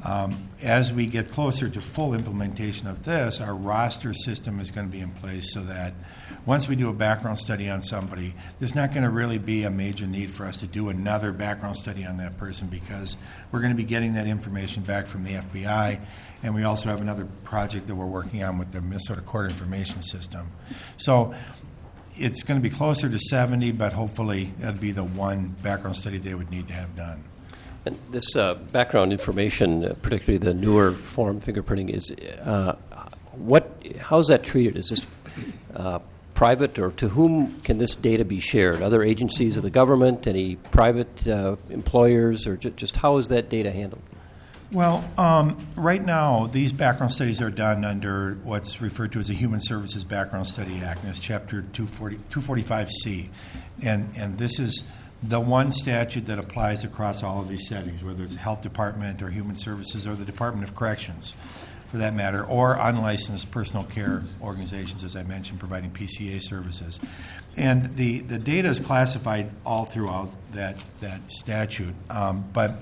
Um, as we get closer to full implementation of this, our roster system is going to be in place so that once we do a background study on somebody, there's not going to really be a major need for us to do another background study on that person because we're going to be getting that information back from the F B I, and we also have another project that we're working on with the Minnesota Court Information System. So it's going to be closer to seventy, but hopefully that'll be the one background study they would need to have done. And this uh, background information, uh, particularly the newer form fingerprinting, is uh, what? How is that treated? Is this uh, private, or to whom can this data be shared? Other agencies of the government, any private uh, employers, or ju- just how is that data handled? Well, um, right now, these background studies are done under what's referred to as the Human Services Background Study Act, and it's Chapter two forty, two forty-five C. And, and this is the one statute that applies across all of these settings, whether it's the Health Department or Human Services or the Department of Corrections, for that matter, or unlicensed personal care organizations, as I mentioned, providing P C A services. And the, the data is classified all throughout that, that statute. Um, but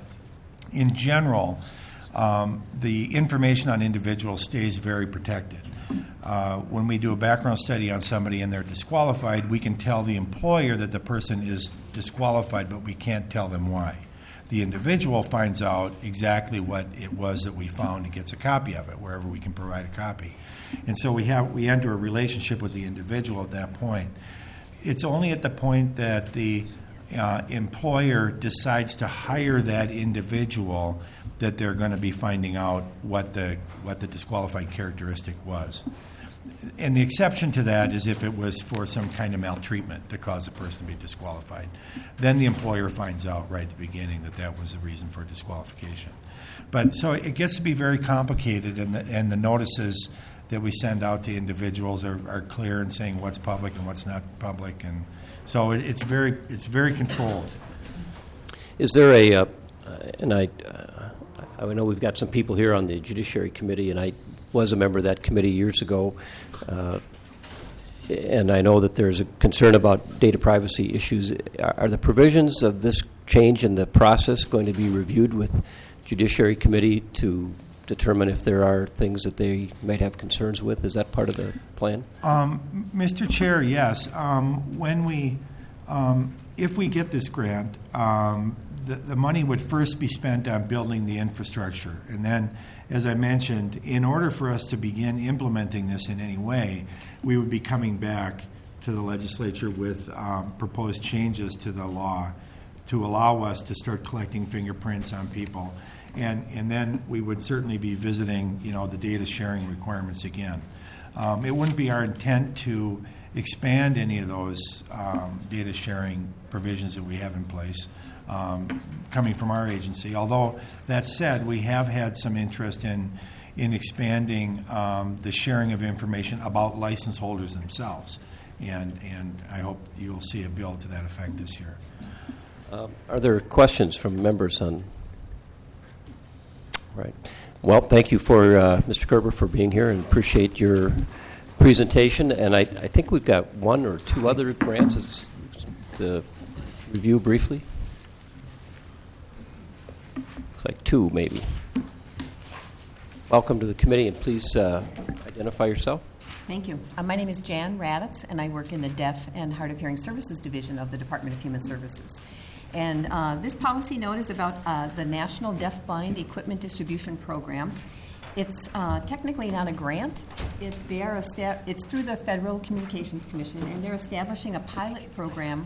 in general, um, the information on individuals stays very protected. Uh, when we do a background study on somebody and they're disqualified, we can tell the employer that the person is disqualified, but we can't tell them why. The individual finds out exactly what it was that we found and gets a copy of it, wherever we can provide a copy. And so we have we enter a relationship with the individual at that point. It's only at the point that the uh, employer decides to hire that individual that they're going to be finding out what the what the disqualifying characteristic was. And the exception to that is if it was for some kind of maltreatment that caused the person to be disqualified. Then the employer finds out right at the beginning that that was the reason for disqualification. But so it gets to be very complicated, and the, and the notices that we send out to individuals are, are clear in saying what's public and what's not public, and so it, it's very it's very controlled. Is there a, uh, and I, uh, I know we've got some people here on the Judiciary Committee, and I was a member of that committee years ago, uh, and I know that there's a concern about data privacy issues. Are, are the provisions of this change in the process going to be reviewed with Judiciary Committee to determine if there are things that they might have concerns with? Is that part of the plan? Um, Mister Chair, yes. Um, when we, um, if we get this grant, um, the, the money would first be spent on building the infrastructure, and then, as I mentioned, in order for us to begin implementing this in any way, we would be coming back to the legislature with um, proposed changes to the law to allow us to start collecting fingerprints on people. And, and then we would certainly be visiting, you know, the data sharing requirements again. Um, it wouldn't be our intent to expand any of those um, data sharing provisions that we have in place um, coming from our agency. Although, that said, we have had some interest in, in expanding um, the sharing of information about license holders themselves. And, and I hope you'll see a bill to that effect this year. Uh, are there questions from members on? Right. Well, thank you for uh, Mister Kerber for being here, and appreciate your presentation. And I, I think we've got one or two other grants to review briefly. It's like two, maybe. Welcome to the committee, and please uh, identify yourself. Thank you. Uh, my name is Jan Raditz, and I work in the Deaf and Hard of Hearing Services Division of the Department of Human Services. And uh, this policy note is about uh, the National Deafblind Equipment Distribution Program. It's uh, technically not a grant. It, they are esta- it's through the Federal Communications Commission, and they're establishing a pilot program.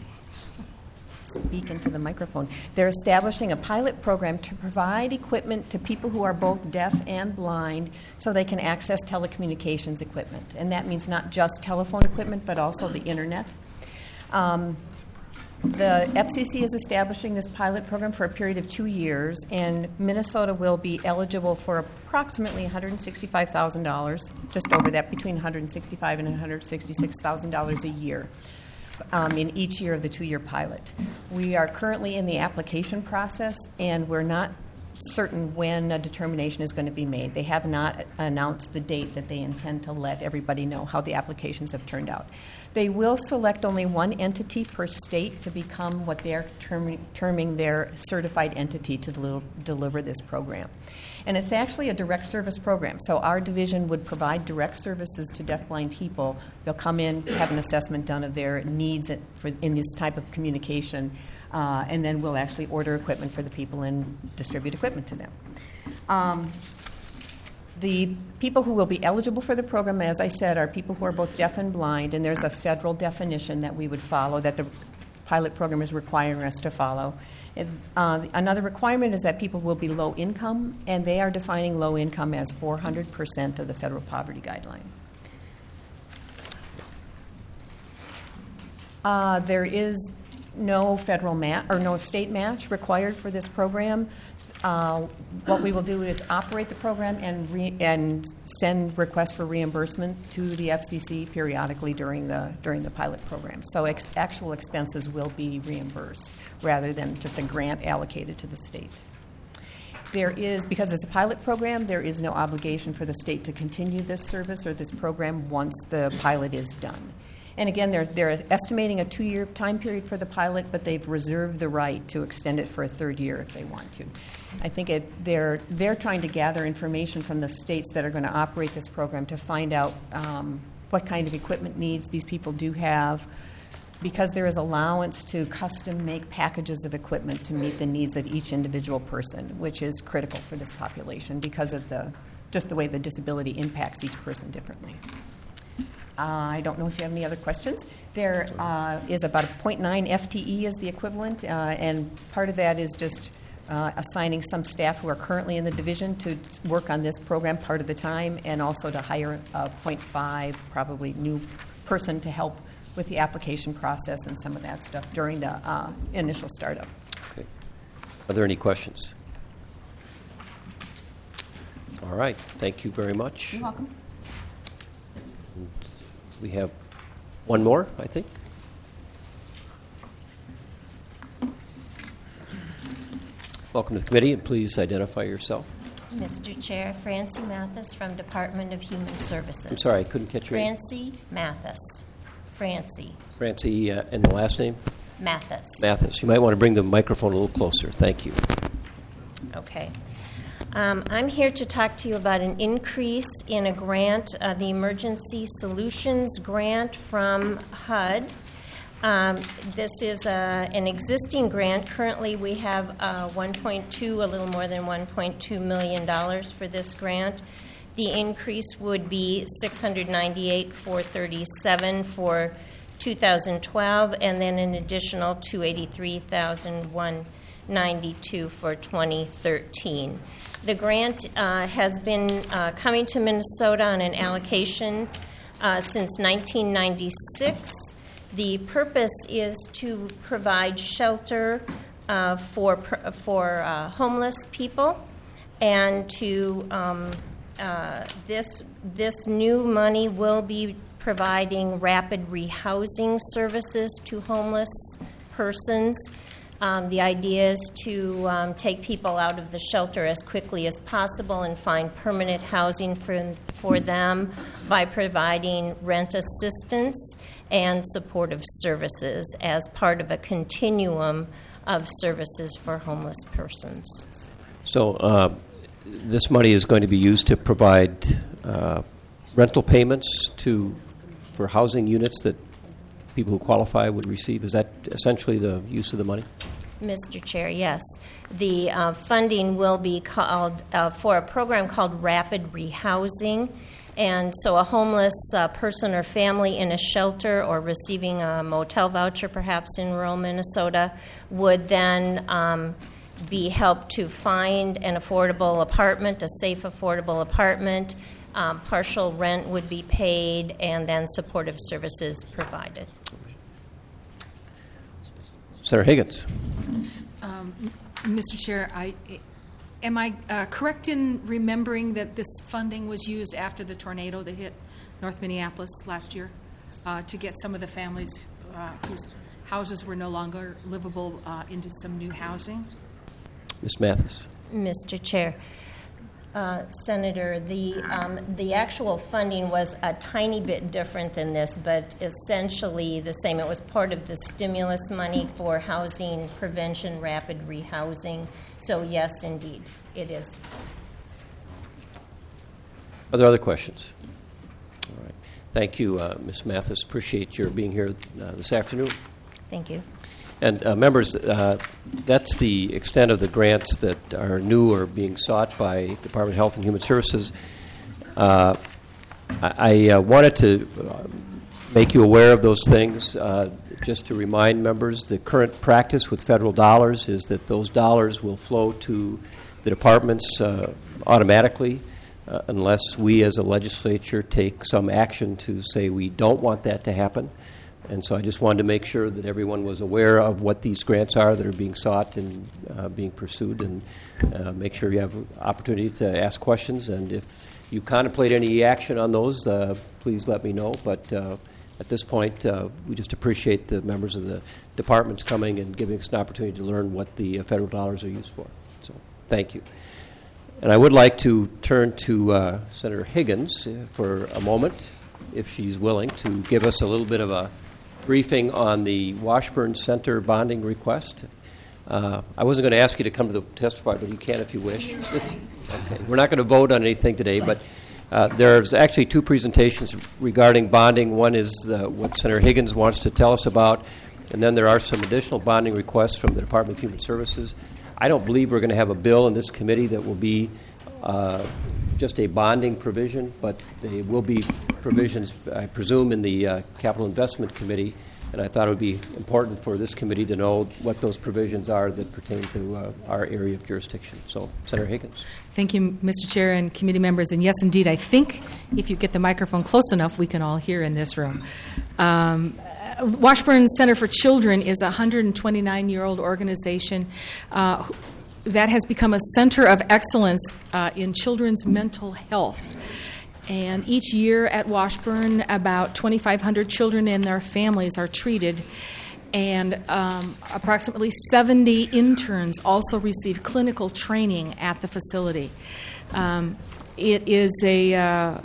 Speak into the microphone. They're establishing a pilot program to provide equipment to people who are both deaf and blind so they can access telecommunications equipment. And that means not just telephone equipment, but also the internet. Um, The F C C is establishing this pilot program for a period of two years, and Minnesota will be eligible for approximately one hundred sixty-five thousand dollars, just over that, between one hundred sixty-five thousand dollars and one hundred sixty-six thousand dollars a year um, in each year of the two-year pilot. We are currently in the application process, and we're not certain when a determination is going to be made. They have not announced the date that they intend to let everybody know how the applications have turned out. They will select only one entity per state to become what they're term- terming their certified entity to del- deliver this program. And it's actually a direct service program. So our division would provide direct services to deafblind people. They'll come in, have an assessment done of their needs for, in this type of communication, uh, and then we'll actually order equipment for the people and distribute equipment to them. Um, the people who will be eligible for the program, as I said, are people who are both deaf and blind, and there's a federal definition that we would follow, that the pilot program is requiring us to follow. It, uh, another requirement is that people will be low income, and they are defining low income as four hundred percent of the federal poverty guideline. Uh, there is no federal match or no state match required for this program. Uh, what we will do is operate the program and re- and send requests for reimbursement to the F C C periodically during the during the pilot program. So ex- actual expenses will be reimbursed rather than just a grant allocated to the state. There is, because it's a pilot program, there is no obligation for the state to continue this service or this program once the pilot is done. And again, they're, they're estimating a two-year time period for the pilot, but they've reserved the right to extend it for a third year if they want to. I think it, they're, they're trying to gather information from the states that are going to operate this program to find out um, what kind of equipment needs these people do have, because there is allowance to custom-make packages of equipment to meet the needs of each individual person, which is critical for this population because of the just the way the disability impacts each person differently. Uh, I don't know if you have any other questions. There uh, is about a zero point nine F T E as the equivalent, uh, and part of that is just uh, assigning some staff who are currently in the division to work on this program part of the time, and also to hire a zero point five, probably new person to help with the application process and some of that stuff during the uh, initial startup. Okay. Are there any questions? All right. Thank you very much. You're welcome. We have one more, I think. Welcome to the committee, and please identify yourself. Mister Chair, Francie Mathis from Department of Human Services. I'm sorry, I couldn't catch your name. Francie Mathis. Francie. Francie, uh, and the last name? Mathis. Mathis. You might want to bring the microphone a little closer. Thank you. Okay. Um, I'm here to talk to you about an increase in a grant, uh, the Emergency Solutions Grant from H U D. Um, this is uh, an existing grant. Currently, we have uh, one point two, a little more than one point two million dollars for this grant. The increase would be six hundred ninety-eight thousand four hundred thirty-seven for two thousand twelve, and then an additional two hundred eighty-three thousand one hundred ninety-two for twenty thirteen. The grant uh, has been uh, coming to Minnesota on an allocation uh, since nineteen ninety-six. The purpose is to provide shelter uh, for for uh, homeless people, and to um, uh, this this new money will be providing rapid rehousing services to homeless persons. Um, the idea is to um, take people out of the shelter as quickly as possible and find permanent housing for, for them by providing rent assistance and supportive services as part of a continuum of services for homeless persons. So uh, this money is going to be used to provide uh, rental payments to for housing units that people who qualify would receive. Is that essentially the use of the money? Mister Chair, yes. The uh, funding will be called uh, for a program called Rapid Rehousing. And so a homeless uh, person or family in a shelter or receiving a motel voucher, perhaps in rural Minnesota, would then um, be helped to find an affordable apartment, a safe, affordable apartment. Um, partial rent would be paid, and then supportive services provided. Senator Higgins. Um, Mister Chair, I, am I uh, correct in remembering that this funding was used after the tornado that hit North Minneapolis last year uh, to get some of the families uh, whose houses were no longer livable uh, into some new housing? Miz Mathis. Mister Chair. Uh, Senator, the um, the actual funding was a tiny bit different than this, but essentially the same. It was part of the stimulus money for housing prevention, rapid rehousing. So yes, indeed, it is. Are there other questions? All right. Thank you, uh, Miz Mathis. Appreciate your being here uh, this afternoon. Thank you. And uh, members, uh, that's the extent of the grants that are new or being sought by Department of Health and Human Services. Uh, I, I uh, wanted to uh, make you aware of those things. Uh, just to remind members, the current practice with federal dollars is that those dollars will flow to the departments uh, automatically uh, unless we as a legislature take some action to say we don't want that to happen. And so I just wanted to make sure that everyone was aware of what these grants are that are being sought and uh, being pursued, and uh, make sure you have opportunity to ask questions. And if you contemplate any action on those, uh, please let me know. But uh, at this point, uh, we just appreciate the members of the departments coming and giving us an opportunity to learn what the uh, federal dollars are used for. So thank you. And I would like to turn to uh, Senator Higgins for a moment, if she's willing, to give us a little bit of a briefing on the Washburn Center bonding request. Uh, I wasn't going to ask you to come to the testify, but you can if you wish. This, okay. We're not going to vote on anything today, but uh, there's actually two presentations regarding bonding. One is the, what Senator Higgins wants to tell us about, and then there are some additional bonding requests from the Department of Human Services. I don't believe we're going to have a bill in this committee that will be uh, just a bonding provision, but they will be provisions, I presume, in the uh, Capital Investment Committee, and I thought it would be important for this committee to know what those provisions are that pertain to uh, our area of jurisdiction. So, Senator Higgins. Thank you, Mister Chair and committee members. And yes, indeed, I think if you get the microphone close enough, we can all hear in this room. Um, Washburn Center for Children is a one hundred twenty-nine-year-old organization uh, that has become a center of excellence uh, in children's mental health. And each year at Washburn, about twenty-five hundred children and their families are treated, and um, approximately seventy interns also receive clinical training at the facility. Um, it is a, uh,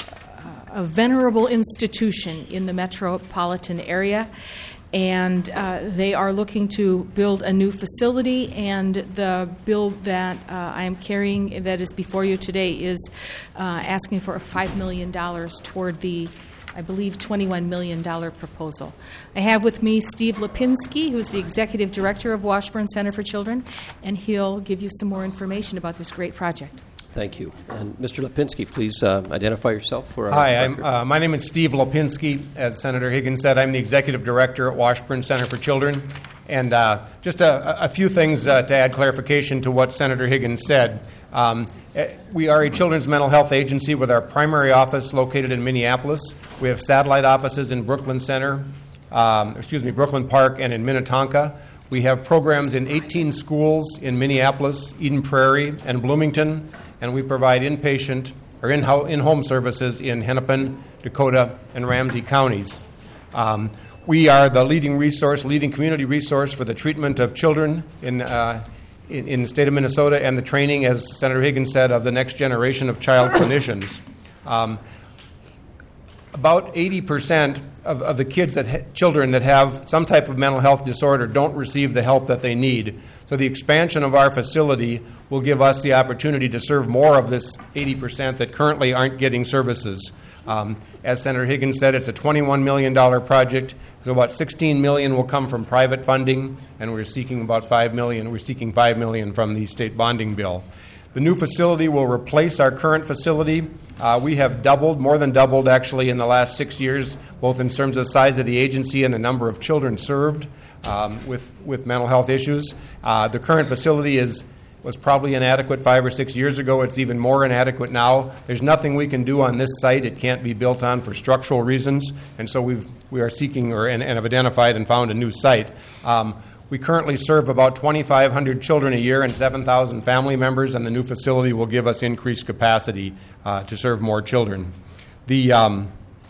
a venerable institution in the metropolitan area, and uh, they are looking to build a new facility, and the bill that uh, I am carrying that is before you today is uh, asking for five million dollars toward the, I believe, twenty-one million dollars proposal. I have with me Steve Lipinski, who's the Executive Director of Washburn Center for Children, and he'll give you some more information about this great project. Thank you. And Mister Lipinski, please uh, identify yourself for our Hi, I'm, uh, my name is Steve Lipinski. As Senator Higgins said, I'm the Executive Director at Washburn Center for Children. And uh, just a, a few things uh, to add clarification to what Senator Higgins said. Um, we are a children's mental health agency with our primary office located in Minneapolis. We have satellite offices in Brooklyn Center, um, excuse me, Brooklyn Park, and in Minnetonka. We have programs in eighteen schools in Minneapolis, Eden Prairie, and Bloomington, and we provide inpatient or in in-home services in Hennepin, Dakota, and Ramsey counties. Um, we are the leading resource, leading community resource for the treatment of children in, uh, in, in the state of Minnesota, and the training, as Senator Higgins said, of the next generation of child clinicians. Um, about eighty percent of, of the kids that ha- children that have some type of mental health disorder don't receive the help that they need. So the expansion of our facility will give us the opportunity to serve more of this eighty percent that currently aren't getting services. Um, as Senator Higgins said, it's a twenty-one million dollars project. So about sixteen million dollars will come from private funding, and we're seeking about five million dollars. We're seeking five million dollars from the state bonding bill. The new facility will replace our current facility. Uh, we have doubled, more than doubled actually, in the last six years, both in terms of the size of the agency and the number of children served um, with, with mental health issues. Uh, the current facility is was probably inadequate five or six years ago. It's even more inadequate now. There's nothing we can do on this site. It can't be built on for structural reasons, and so we've, we are seeking or and, and have identified and found a new site. Um, We currently serve about twenty-five hundred children a year and seven thousand family members, and the new facility will give us increased capacity uh, to serve more children. The, um,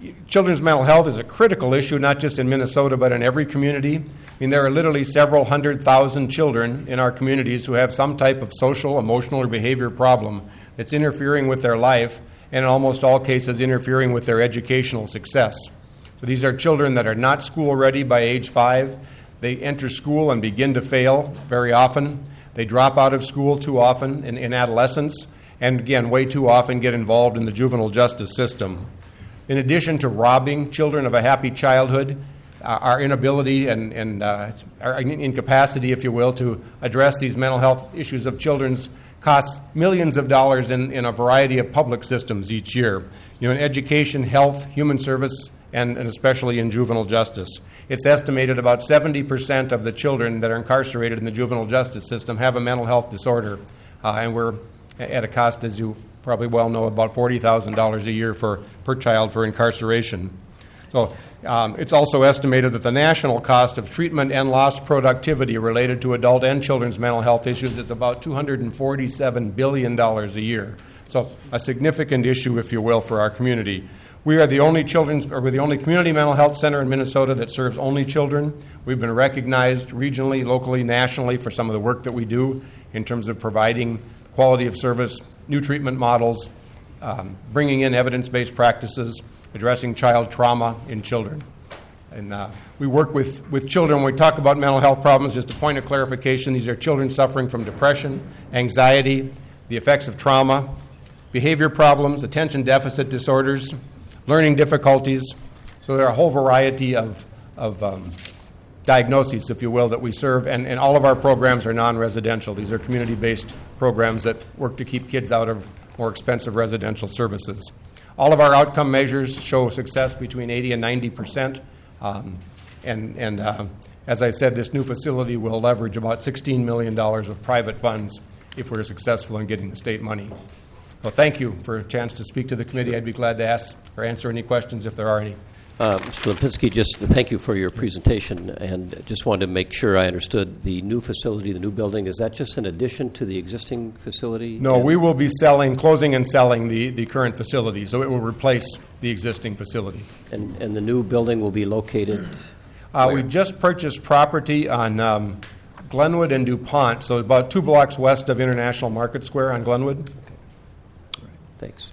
children's mental health is a critical issue, not just in Minnesota, but in every community. I mean, there are literally several hundred thousand children in our communities who have some type of social, emotional, or behavior problem that's interfering with their life, and in almost all cases interfering with their educational success. So these are children that are not school ready by age five. They enter school and begin to fail very often. They drop out of school too often in, in adolescence, and again, way too often get involved in the juvenile justice system. In addition to robbing children of a happy childhood, uh, our inability and, and uh, our incapacity, if you will, to address these mental health issues of children's costs millions of dollars in, in a variety of public systems each year. You know, in education, health, human service, and, and especially in juvenile justice. It's estimated about seventy percent of the children that are incarcerated in the juvenile justice system have a mental health disorder, uh, and we're at a cost, as you probably well know, about forty thousand dollars a year for, per child for incarceration. So um, it's also estimated that the national cost of treatment and lost productivity related to adult and children's mental health issues is about two hundred forty-seven billion dollars a year. So a significant issue, if you will, for our community. We are the only children's, or we're the only community mental health center in Minnesota that serves only children. We've been recognized regionally, locally, nationally for some of the work that we do in terms of providing quality of service, new treatment models, um, bringing in evidence-based practices, addressing child trauma in children. And uh, we work with, with children. When we talk about mental health problems, just a point of clarification, these are children suffering from depression, anxiety, the effects of trauma, behavior problems, attention deficit disorders, learning difficulties. So there are a whole variety of, of um, diagnoses, if you will, that we serve, and, and all of our programs are non-residential. These are community-based programs that work to keep kids out of more expensive residential services. All of our outcome measures show success between eighty and ninety percent, um, and, and uh, as I said, this new facility will leverage about sixteen million dollars of private funds if we're successful in getting the state money. Well, thank you for a chance to speak to the committee. I'd be glad to ask or answer any questions if there are any. Uh, Mister Lipinski, just thank you for your presentation, and just wanted to make sure I understood the new facility, the new building. Is that just in addition to the existing facility? No, we will be selling, closing and selling the, the current facility, so it will replace the existing facility. And, and the new building will be located? Uh, we just purchased property on um, Glenwood and DuPont, so about two blocks west of International Market Square on Glenwood. Okay. All right. Thanks.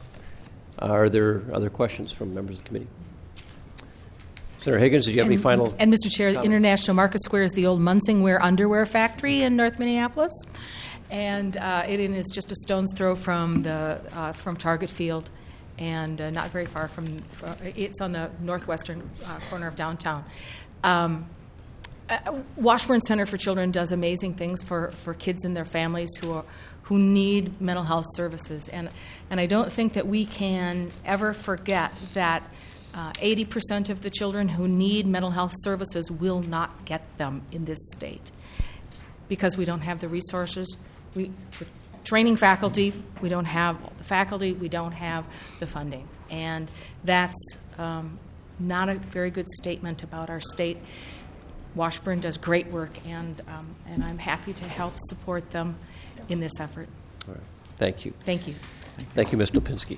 Are there other questions from members of the committee? Senator Higgins, did you have and, any final? And, Mister Chair, comment? International Market Square is the old Munsingware underwear factory in North Minneapolis, and uh, it is just a stone's throw from the uh, from Target Field, and uh, not very far from. from it's on the northwestern uh, corner of downtown. Um, uh, Washburn Center for Children does amazing things for, for kids and their families who are who need mental health services, and and I don't think that we can ever forget that. Uh, eighty percent of the children who need mental health services will not get them in this state because we don't have the resources. We, training faculty, we don't have the faculty, we don't have the funding. And that's um, not a very good statement about our state. Washburn does great work, and, um, and I'm happy to help support them in this effort. All right. Thank you. Thank you. Thank you, Mister Lipinski.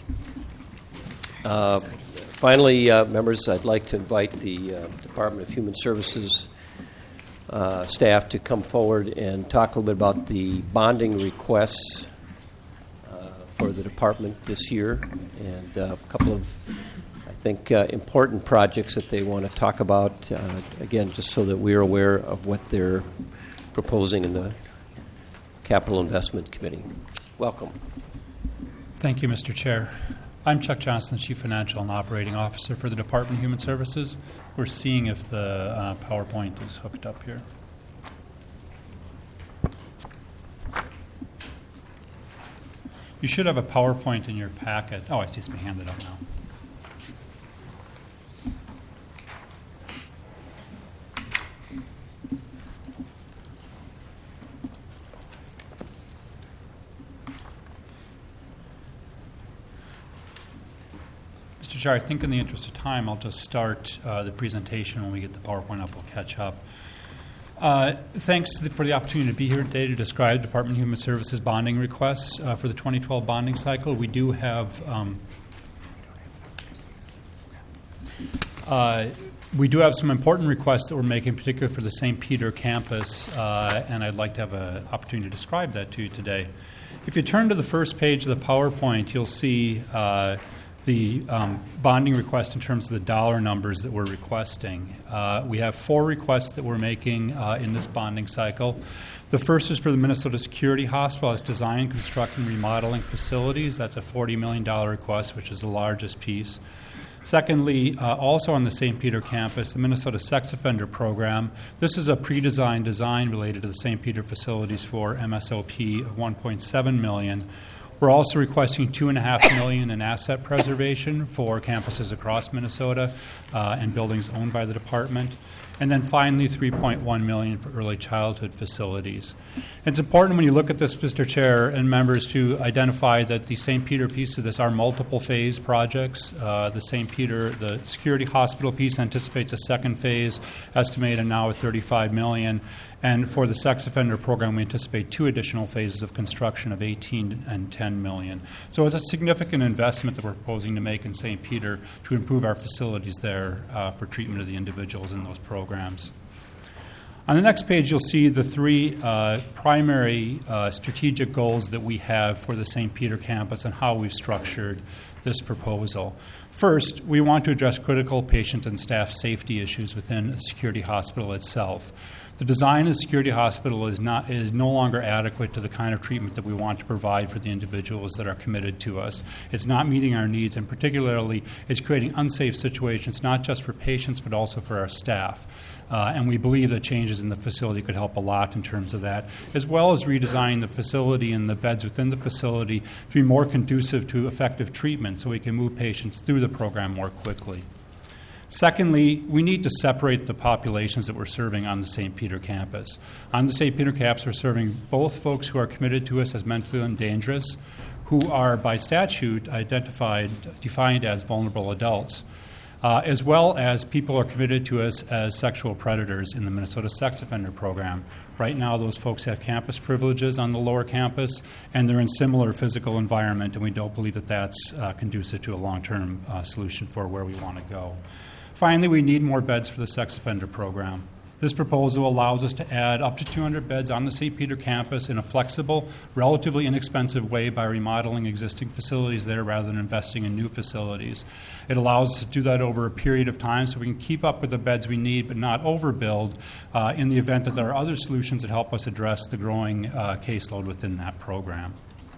Uh, finally, uh, members, I'd like to invite the uh, Department of Human Services uh, staff to come forward and talk a little bit about the bonding requests uh, for the department this year, and uh, a couple of, I think, uh, important projects that they want to talk about, uh, again, just so that we're aware of what they're proposing in the Capital Investment Committee. Welcome. Thank you, Mister Chair. I'm Chuck Johnson, Chief Financial and Operating Officer for the Department of Human Services. We're seeing if the uh, PowerPoint is hooked up here. You should have a PowerPoint in your packet. Oh, I see it's being handed out now. Mister Chair, I think in the interest of time, I'll just start uh, the presentation. When we get the PowerPoint up, we'll catch up. Uh, thanks to the, for the opportunity to be here today to describe Department of Human Services bonding requests uh, for the twenty twelve bonding cycle. We do have um, uh, we do have some important requests that we're making, particularly for the Saint Peter campus, uh, and I'd like to have an opportunity to describe that to you today. If you turn to the first page of the PowerPoint, you'll see uh, the um, bonding request in terms of the dollar numbers that we're requesting. Uh, we have four requests that we're making uh, in this bonding cycle. The first is for the Minnesota Security Hospital. It's design, construct, and remodeling facilities. That's a forty million dollars request, which is the largest piece. Secondly, uh, also on the Saint Peter campus, the Minnesota Sex Offender Program. This is a pre-designed design related to the Saint Peter facilities for M S O P of one point seven million dollars. We're also requesting two point five million dollars in asset preservation for campuses across Minnesota uh, and buildings owned by the department. And then finally, three point one million dollars for early childhood facilities. It's important when you look at this, Mister Chair and members, to identify that the Saint Peter piece of this are multiple phase projects. Uh, the Saint Peter, the security hospital piece anticipates a second phase, estimated now at thirty-five million dollars. And for the sex offender program, we anticipate two additional phases of construction of eighteen and ten million dollars. So it's a significant investment that we're proposing to make in Saint Peter to improve our facilities there uh, for treatment of the individuals in those programs. On the next page, you'll see the three uh, primary uh, strategic goals that we have for the Saint Peter campus and how we've structured this proposal. First, we want to address critical patient and staff safety issues within a security hospital itself. The design of the security hospital is not is no longer adequate to the kind of treatment that we want to provide for the individuals that are committed to us. It's not meeting our needs, and particularly it's creating unsafe situations, not just for patients but also for our staff. Uh, and we believe that changes in the facility could help a lot in terms of that, as well as redesigning the facility and the beds within the facility to be more conducive to effective treatment so we can move patients through the program more quickly. Secondly, we need to separate the populations that we're serving on the Saint Peter campus. On the Saint Peter campus, we're serving both folks who are committed to us as mentally and dangerous, who are by statute identified, defined as vulnerable adults, uh, as well as people who are committed to us as sexual predators in the Minnesota Sex Offender Program. Right now, those folks have campus privileges on the lower campus, and they're in similar physical environment, and we don't believe that that's uh, conducive to a long-term uh, solution for where we want to go. Finally, we need more beds for the sex offender program. This proposal allows us to add up to two hundred beds on the Saint Peter campus in a flexible, relatively inexpensive way by remodeling existing facilities there rather than investing in new facilities. It allows us to do that over a period of time so we can keep up with the beds we need but not overbuild uh, in the event that there are other solutions that help us address the growing uh, caseload within that program.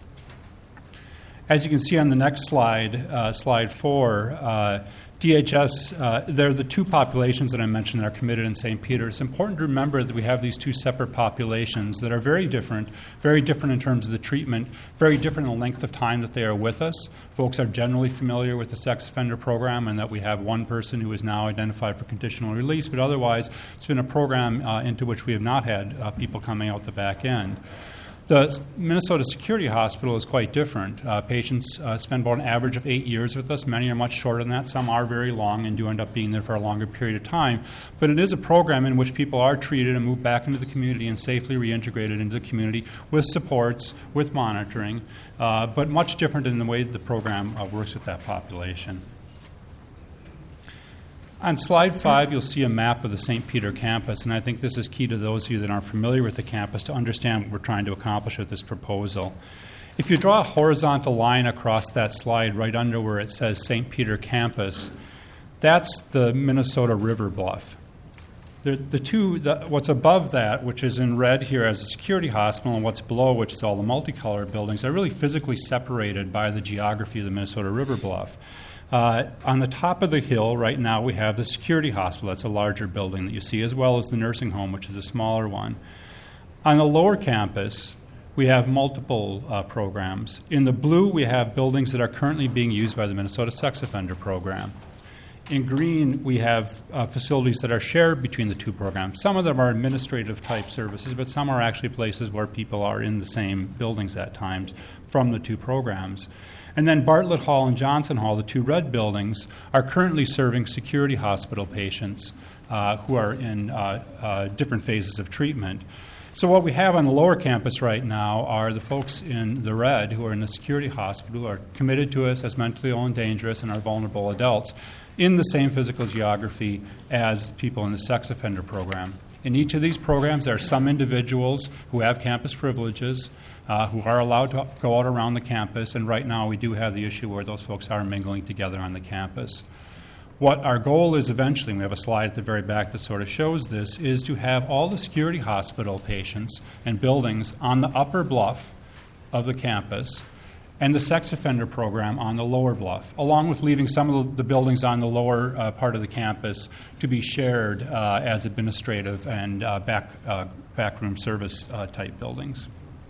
As you can see on the next slide, uh, slide four, uh, D H S, uh, they're the two populations that I mentioned that are committed in Saint Peter. It's important to remember that we have these two separate populations that are very different, very different in terms of the treatment, very different in the length of time that they are with us. Folks are generally familiar with the sex offender program and that we have one person who is now identified for conditional release, but otherwise it's been a program uh, into which we have not had uh, people coming out the back end. The Minnesota Security Hospital is quite different. Uh, patients uh, spend about an average of eight years with us. Many are much shorter than that. Some are very long and do end up being there for a longer period of time. But it is a program in which people are treated and moved back into the community and safely reintegrated into the community with supports, with monitoring, uh, but much different in the way the program uh, works with that population. On slide five, you'll see a map of the Saint Peter campus, and I think this is key to those of you that aren't familiar with the campus to understand what we're trying to accomplish with this proposal. If you draw a horizontal line across that slide right under where it says Saint Peter campus, that's the Minnesota River Bluff. The, the two, the, what's above that, which is in red here as a security hospital, and what's below, which is all the multicolored buildings, are really physically separated by the geography of the Minnesota River Bluff. Uh, on the top of the hill right now we have the security hospital. That's a larger building that you see, as well as the nursing home, which is a smaller one. On the lower campus, we have multiple uh, programs. In the blue, we have buildings that are currently being used by the Minnesota Sex Offender Program. In green, we have uh, facilities that are shared between the two programs. Some of them are administrative-type services, but some are actually places where people are in the same buildings at times from the two programs. And then Bartlett Hall and Johnson Hall, the two red buildings, are currently serving security hospital patients uh, who are in uh, uh, different phases of treatment. So what we have on the lower campus right now are the folks in the red who are in the security hospital, who are committed to us as mentally ill and dangerous and are vulnerable adults. in the same physical geography as people in the sex offender program. In each of these programs, there are some individuals who have campus privileges, uh, who are allowed to go out around the campus, and right now we do have the issue where those folks are mingling together on the campus. What our goal is eventually, and we have a slide at the very back that sort of shows this, is to have all the security hospital patients and buildings on the upper bluff of the campus and the sex offender program on the lower bluff, along with leaving some of the buildings on the lower uh, part of the campus to be shared uh, as administrative and uh, back uh, backroom service uh, type buildings.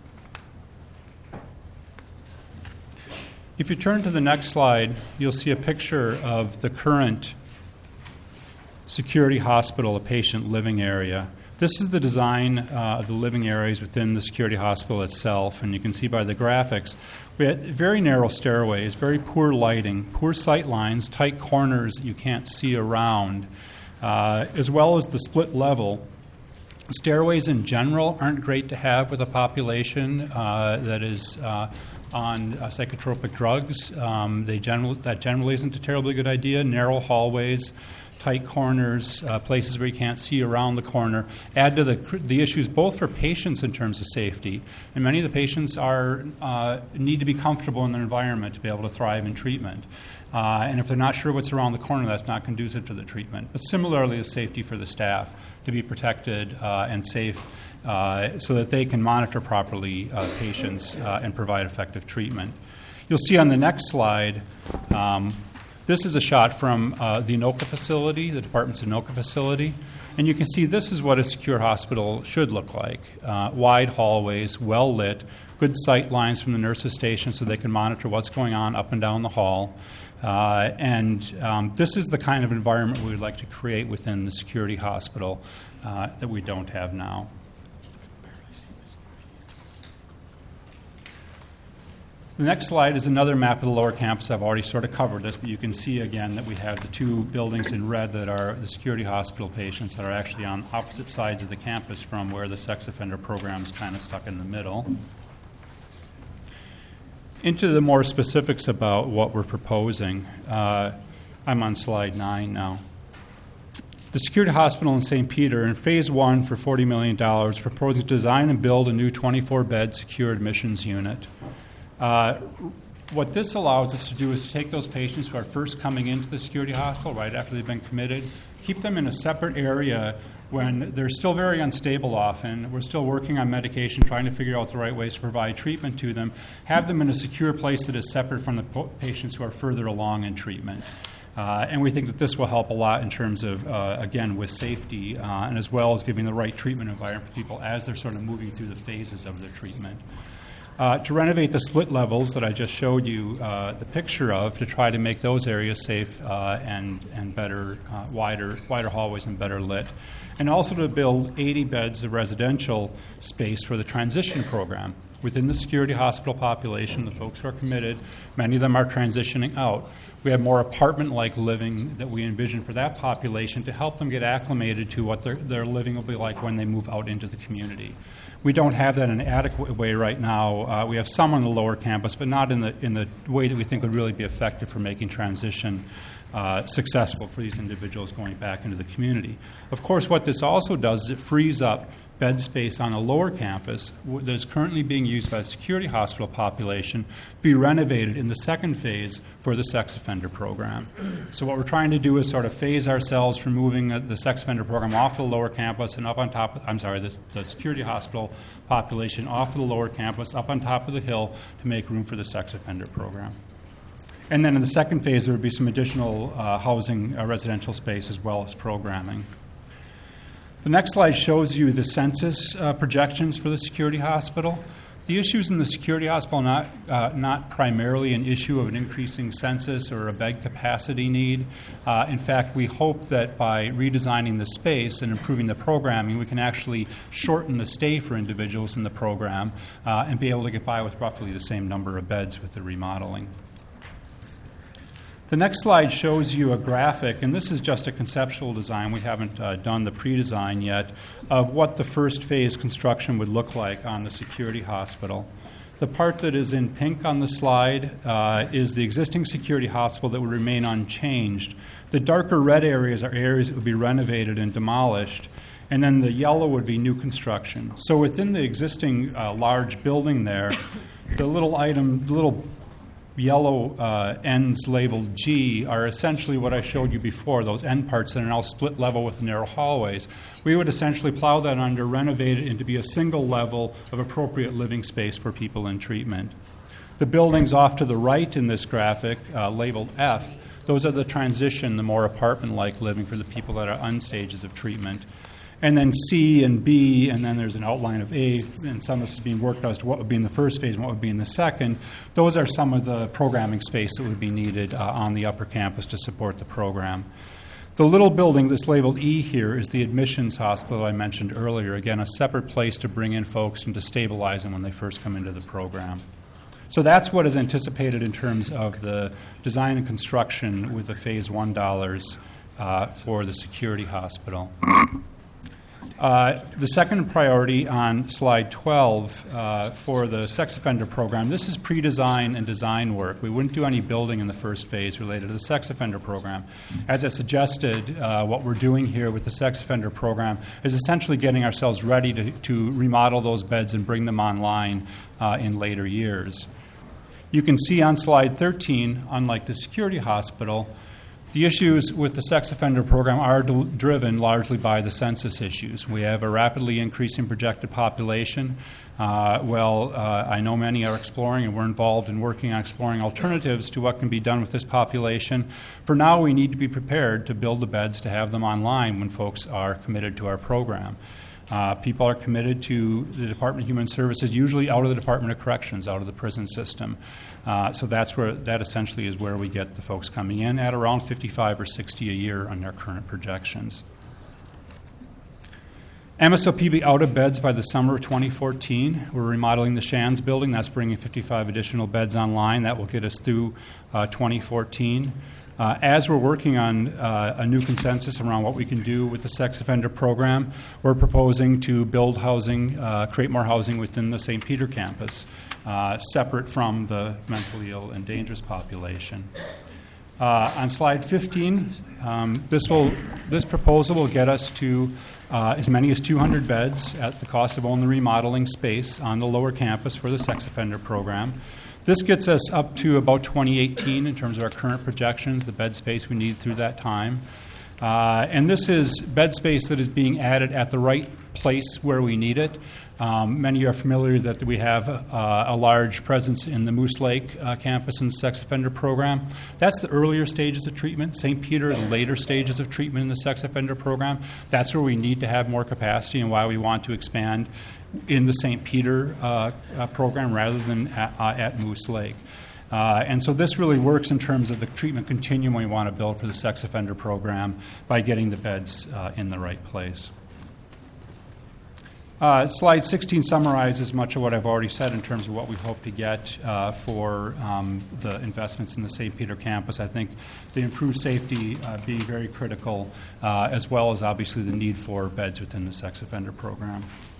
If you turn to the next slide, you'll see a picture of the current security hospital, a patient living area. This is the design uh, of the living areas within the security hospital itself, and you can see by the graphics, we had very narrow stairways, very poor lighting, poor sight lines, tight corners that you can't see around, uh, as well as the split level. Stairways in general aren't great to have with a population uh, that is uh, on uh, psychotropic drugs. Um, they general, that generally isn't a terribly good idea. Narrow hallways, tight corners, uh, places where you can't see around the corner, add to the, the issues both for patients in terms of safety, and many of the patients are uh, need to be comfortable in their environment to be able to thrive in treatment. Uh, and if they're not sure what's around the corner, that's not conducive to the treatment. But similarly, the safety for the staff to be protected uh, and safe uh, so that they can monitor properly uh, patients uh, and provide effective treatment. You'll see on the next slide, um, this is a shot from uh, the Anoka facility, the department's Anoka facility. And you can see this is what a secure hospital should look like. Uh, wide hallways, well lit, good sight lines from the nurses' station so they can monitor what's going on up and down the hall. Uh, and um, this is the kind of environment we would like to create within the security hospital uh, that we don't have now. The next slide is another map of the lower campus. I've already sort of covered this, but you can see again that we have the two buildings in red that are the security hospital patients that are actually on opposite sides of the campus from where the sex offender program is kind of stuck in the middle. Into the more specifics about what we're proposing. Uh, I'm on slide nine now. The security hospital in Saint Peter, in phase one for forty million dollars, proposing to design and build a new twenty-four bed secure admissions unit. Uh, what this allows us to do is to take those patients who are first coming into the security hospital right after they've been committed, keep them in a separate area when they're still very unstable often. We're still working on medication, trying to figure out the right ways to provide treatment to them, have them in a secure place that is separate from the po- patients who are further along in treatment. Uh, and we think that this will help a lot in terms of, uh, again, with safety uh, and as well as giving the right treatment environment for people as they're sort of moving through the phases of their treatment. Uh, to renovate the split levels that I just showed you uh, the picture of, to try to make those areas safe uh, and and better, uh, wider wider hallways and better lit, and also to build eighty beds of residential space for the transition program within the security hospital population. The folks who are committed, many of them are transitioning out. We have more apartment-like living that we envision for that population to help them get acclimated to what their their living will be like when they move out into the community. We don't have that in an adequate way right now. Uh, we have some on the lower campus, but not in the in the way that we think would really be effective for making transition uh, successful for these individuals going back into the community. Of course, what this also does is it frees up bed space on the lower campus that is currently being used by the security hospital population be renovated in the second phase for the sex offender program. So what we're trying to do is sort of phase ourselves from moving the sex offender program off the lower campus and up on top of, I'm sorry, the, the security hospital population off of the lower campus, up on top of the hill to make room for the sex offender program. And then in the second phase, there would be some additional uh, housing, uh, residential space, as well as programming. The next slide shows you the census uh, projections for the security hospital. The issues in the security hospital are not, uh, not primarily an issue of an increasing census or a bed capacity need. Uh, in fact, we hope that by redesigning the space and improving the programming, we can actually shorten the stay for individuals in the program uh, and be able to get by with roughly the same number of beds with the remodeling. The next slide shows you a graphic, and this is just a conceptual design. We haven't uh, done the pre-design yet, of what the first phase construction would look like on the security hospital. The part that is in pink on the slide uh, is the existing security hospital that would remain unchanged. The darker red areas are areas that would be renovated and demolished, and then the yellow would be new construction. So within the existing uh, large building there, the little item, the little yellow uh, ends labeled G are essentially what I showed you before, those end parts that are now split level with narrow hallways. We would essentially plow that under, renovate it into be a single level of appropriate living space for people in treatment. The buildings off to the right in this graphic, uh, labeled F, those are the transition, the more apartment-like living for the people that are on stages of treatment. And then C and B, and then there's an outline of A, and some of this is being worked out as to what would be in the first phase and what would be in the second. Those are some of the programming space that would be needed uh, on the upper campus to support the program. The little building that's labeled E here is the admissions hospital I mentioned earlier. Again, a separate place to bring in folks and to stabilize them when they first come into the program. So that's what is anticipated in terms of the design and construction with the Phase One dollars uh, for the security hospital. Uh, the second priority on slide twelve uh, for the sex offender program, this is pre-design and design work. We wouldn't do any building in the first phase related to the sex offender program. As I suggested, uh, what we're doing here with the sex offender program is essentially getting ourselves ready to, to remodel those beds and bring them online uh, in later years. You can see on slide thirteen, unlike the security hospital, the issues with the sex offender program are d- driven largely by the census issues. We have a rapidly increasing projected population. Uh, well, uh, I know many are exploring, and we're involved in working on exploring alternatives to what can be done with this population. For now, we need to be prepared to build the beds to have them online when folks are committed to our program. Uh, people are committed to the Department of Human Services, usually out of the Department of Corrections, out of the prison system. Uh, so that's where that essentially is where we get the folks coming in at around fifty-five or sixty a year on their current projections. M S O P will be out of beds by the summer of twenty fourteen. We're remodeling the Shands building. That's bringing fifty-five additional beds online. That will get us through uh, twenty fourteen. Uh, as we're working on uh, a new consensus around what we can do with the sex offender program, we're proposing to build housing, uh, create more housing within the Saint Peter campus, uh, separate from the mentally ill and dangerous population. Uh, on slide fifteen, um, this will this proposal will get us to uh, as many as two hundred beds at the cost of only remodeling space on the lower campus for the sex offender program. This gets us up to about twenty eighteen in terms of our current projections, the bed space we need through that time. Uh, and this is bed space that is being added at the right place where we need it. Um, many are familiar that we have uh, a large presence in the Moose Lake uh, campus and sex offender program. That's the earlier stages of treatment. Saint Peter, the later stages of treatment in the sex offender program. That's where we need to have more capacity and why we want to expand in the Saint Peter uh, uh, program rather than at, uh, at Moose Lake. Uh, and so this really works in terms of the treatment continuum we want to build for the sex offender program by getting the beds uh, in the right place. Uh, slide sixteen summarizes much of what I've already said in terms of what we hope to get uh, for um, the investments in the Saint Peter campus. I think the improved safety uh, being very critical, uh, as well as obviously the need for beds within the sex offender program.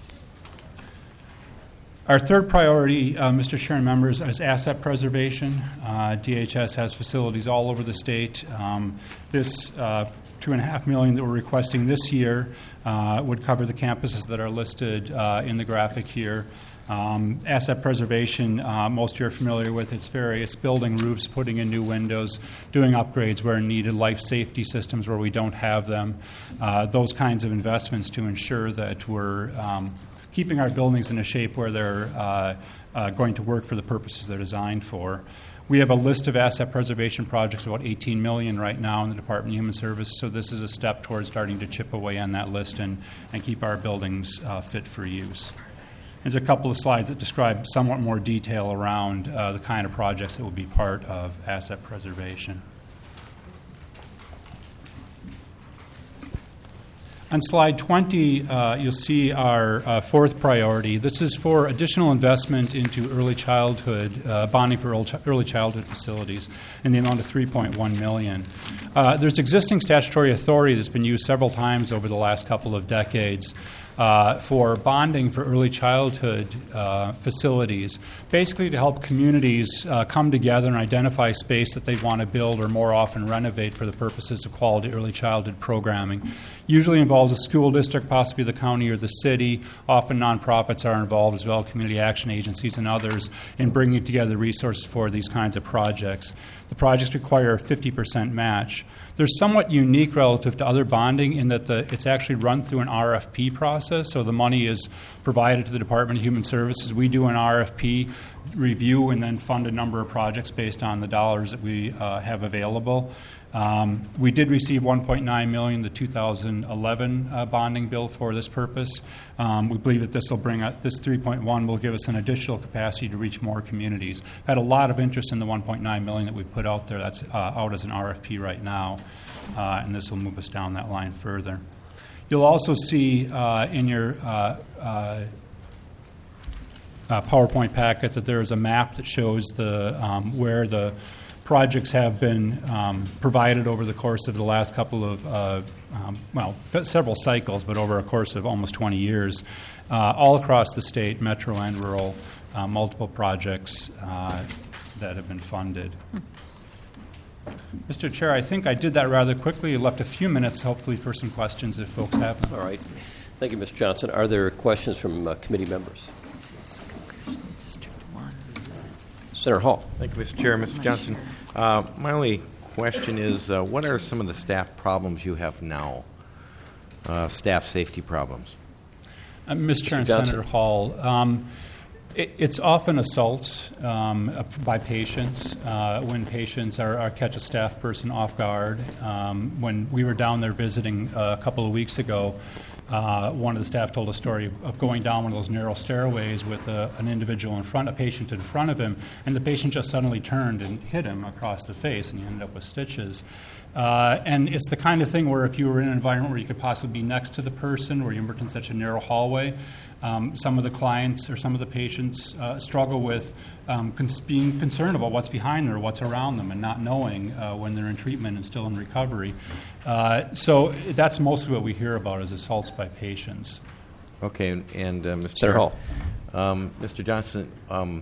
Our third priority, uh, Mister Chair and members, is asset preservation. Uh, D H S has facilities all over the state. Um, this uh, two and a half million that we're requesting this year uh, would cover the campuses that are listed uh, in the graphic here. Um, asset preservation, uh, most of you are familiar with its various building roofs, putting in new windows, doing upgrades where needed, life safety systems where we don't have them, uh, those kinds of investments to ensure that we're um, keeping our buildings in a shape where they're uh, uh, going to work for the purposes they're designed for. We have a list of asset preservation projects, about eighteen million dollars right now in the Department of Human Services, so this is a step towards starting to chip away on that list and, and keep our buildings uh, fit for use. There's a couple of slides that describe somewhat more detail around uh, the kind of projects that will be part of asset preservation. On slide twenty, uh, you'll see our uh, fourth priority. This is for additional investment into early childhood, uh, bonding for early childhood facilities in the amount of three point one million dollars. Uh, there's existing statutory authority that's been used several times over the last couple of decades uh, for bonding for early childhood uh, facilities, basically to help communities uh, come together and identify space that they want to build or more often renovate for the purposes of quality early childhood programming. Usually involves a school district, possibly the county or the city. Often nonprofits are involved as well, community action agencies and others, in bringing together resources for these kinds of projects. The projects require a fifty percent match. They're somewhat unique relative to other bonding in that the, it's actually run through an R F P process, so the money is provided to the Department of Human Services. We do an R F P review and then fund a number of projects based on the dollars that we uh, have available. Um, we did receive one point nine million dollars, the two thousand eleven uh, bonding bill for this purpose. Um, we believe that this will bring out, this three point one will give us an additional capacity to reach more communities. Had a lot of interest in the one point nine million dollars that we've put out there. That's uh, out as an R F P right now, uh, and this will move us down that line further. You'll also see uh, in your uh, uh, uh, PowerPoint packet that there is a map that shows the um, where the projects have been um, provided over the course of the last couple of, uh, um, well, f- several cycles, but over a course of almost twenty years, uh, all across the state, metro and rural, uh, multiple projects uh, that have been funded. Mister Chair, I think I did that rather quickly. I left a few minutes, hopefully, for some questions if folks have them. All right. Thank you, Mister Johnson. Are there questions from uh, committee members? Senator Hall. Thank you, Mister Chair. Mister Johnson, uh, my only question is, uh, what are some of the staff problems you have now, uh, staff safety problems? Uh, Mister Chair and Senator Hall, um, it, it's often assaults um, by patients uh, when patients are, are catch a staff person off guard. Um, when we were down there visiting uh, a couple of weeks ago, Uh, one of the staff told a story of going down one of those narrow stairways with a, an individual in front, a patient in front of him, and the patient just suddenly turned and hit him across the face, and he ended up with stitches. Uh, and it's the kind of thing where if you were in an environment where you could possibly be next to the person, where you worked in such a narrow hallway, um, some of the clients or some of the patients uh, struggle with um, cons- being concerned about what's behind them or what's around them and not knowing uh, when they're in treatment and still in recovery. Uh, so that's mostly what we hear about is assaults by patients. Okay, and, and uh, Mister Senator Hall. Um, Mister Johnson, um,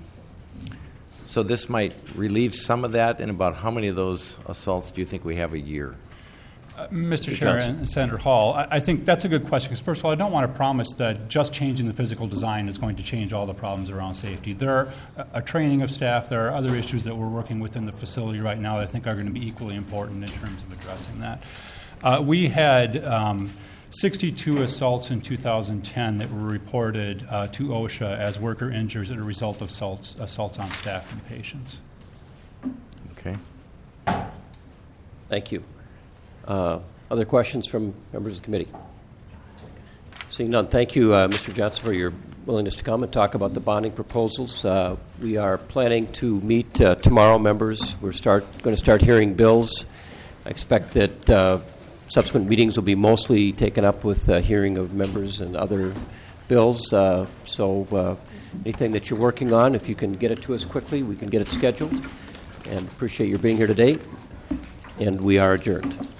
so this might relieve some of that, and about how many of those assaults do you think we have a year? Uh, Mister Chair and Senator Hall, I, I think that's a good question because, first of all, I don't want to promise that just changing the physical design is going to change all the problems around safety. There are a, a training of staff. There are other issues that we're working within the facility right now that I think are going to be equally important in terms of addressing that. Uh, we had um, sixty-two assaults in two thousand ten that were reported uh, to OSHA as worker injuries as a result of assaults, assaults on staff and patients. Okay. Thank you. Uh, other questions from members of the committee? Seeing none, thank you, uh, Mister Johnson, for your willingness to come and talk about the bonding proposals. Uh, we are planning to meet uh, tomorrow, members. We're start going to start hearing bills. I expect that uh, subsequent meetings will be mostly taken up with uh, hearing of members and other bills. Uh, so uh, anything that you're working on, if you can get it to us quickly, we can get it scheduled. And appreciate your being here today. And we are adjourned.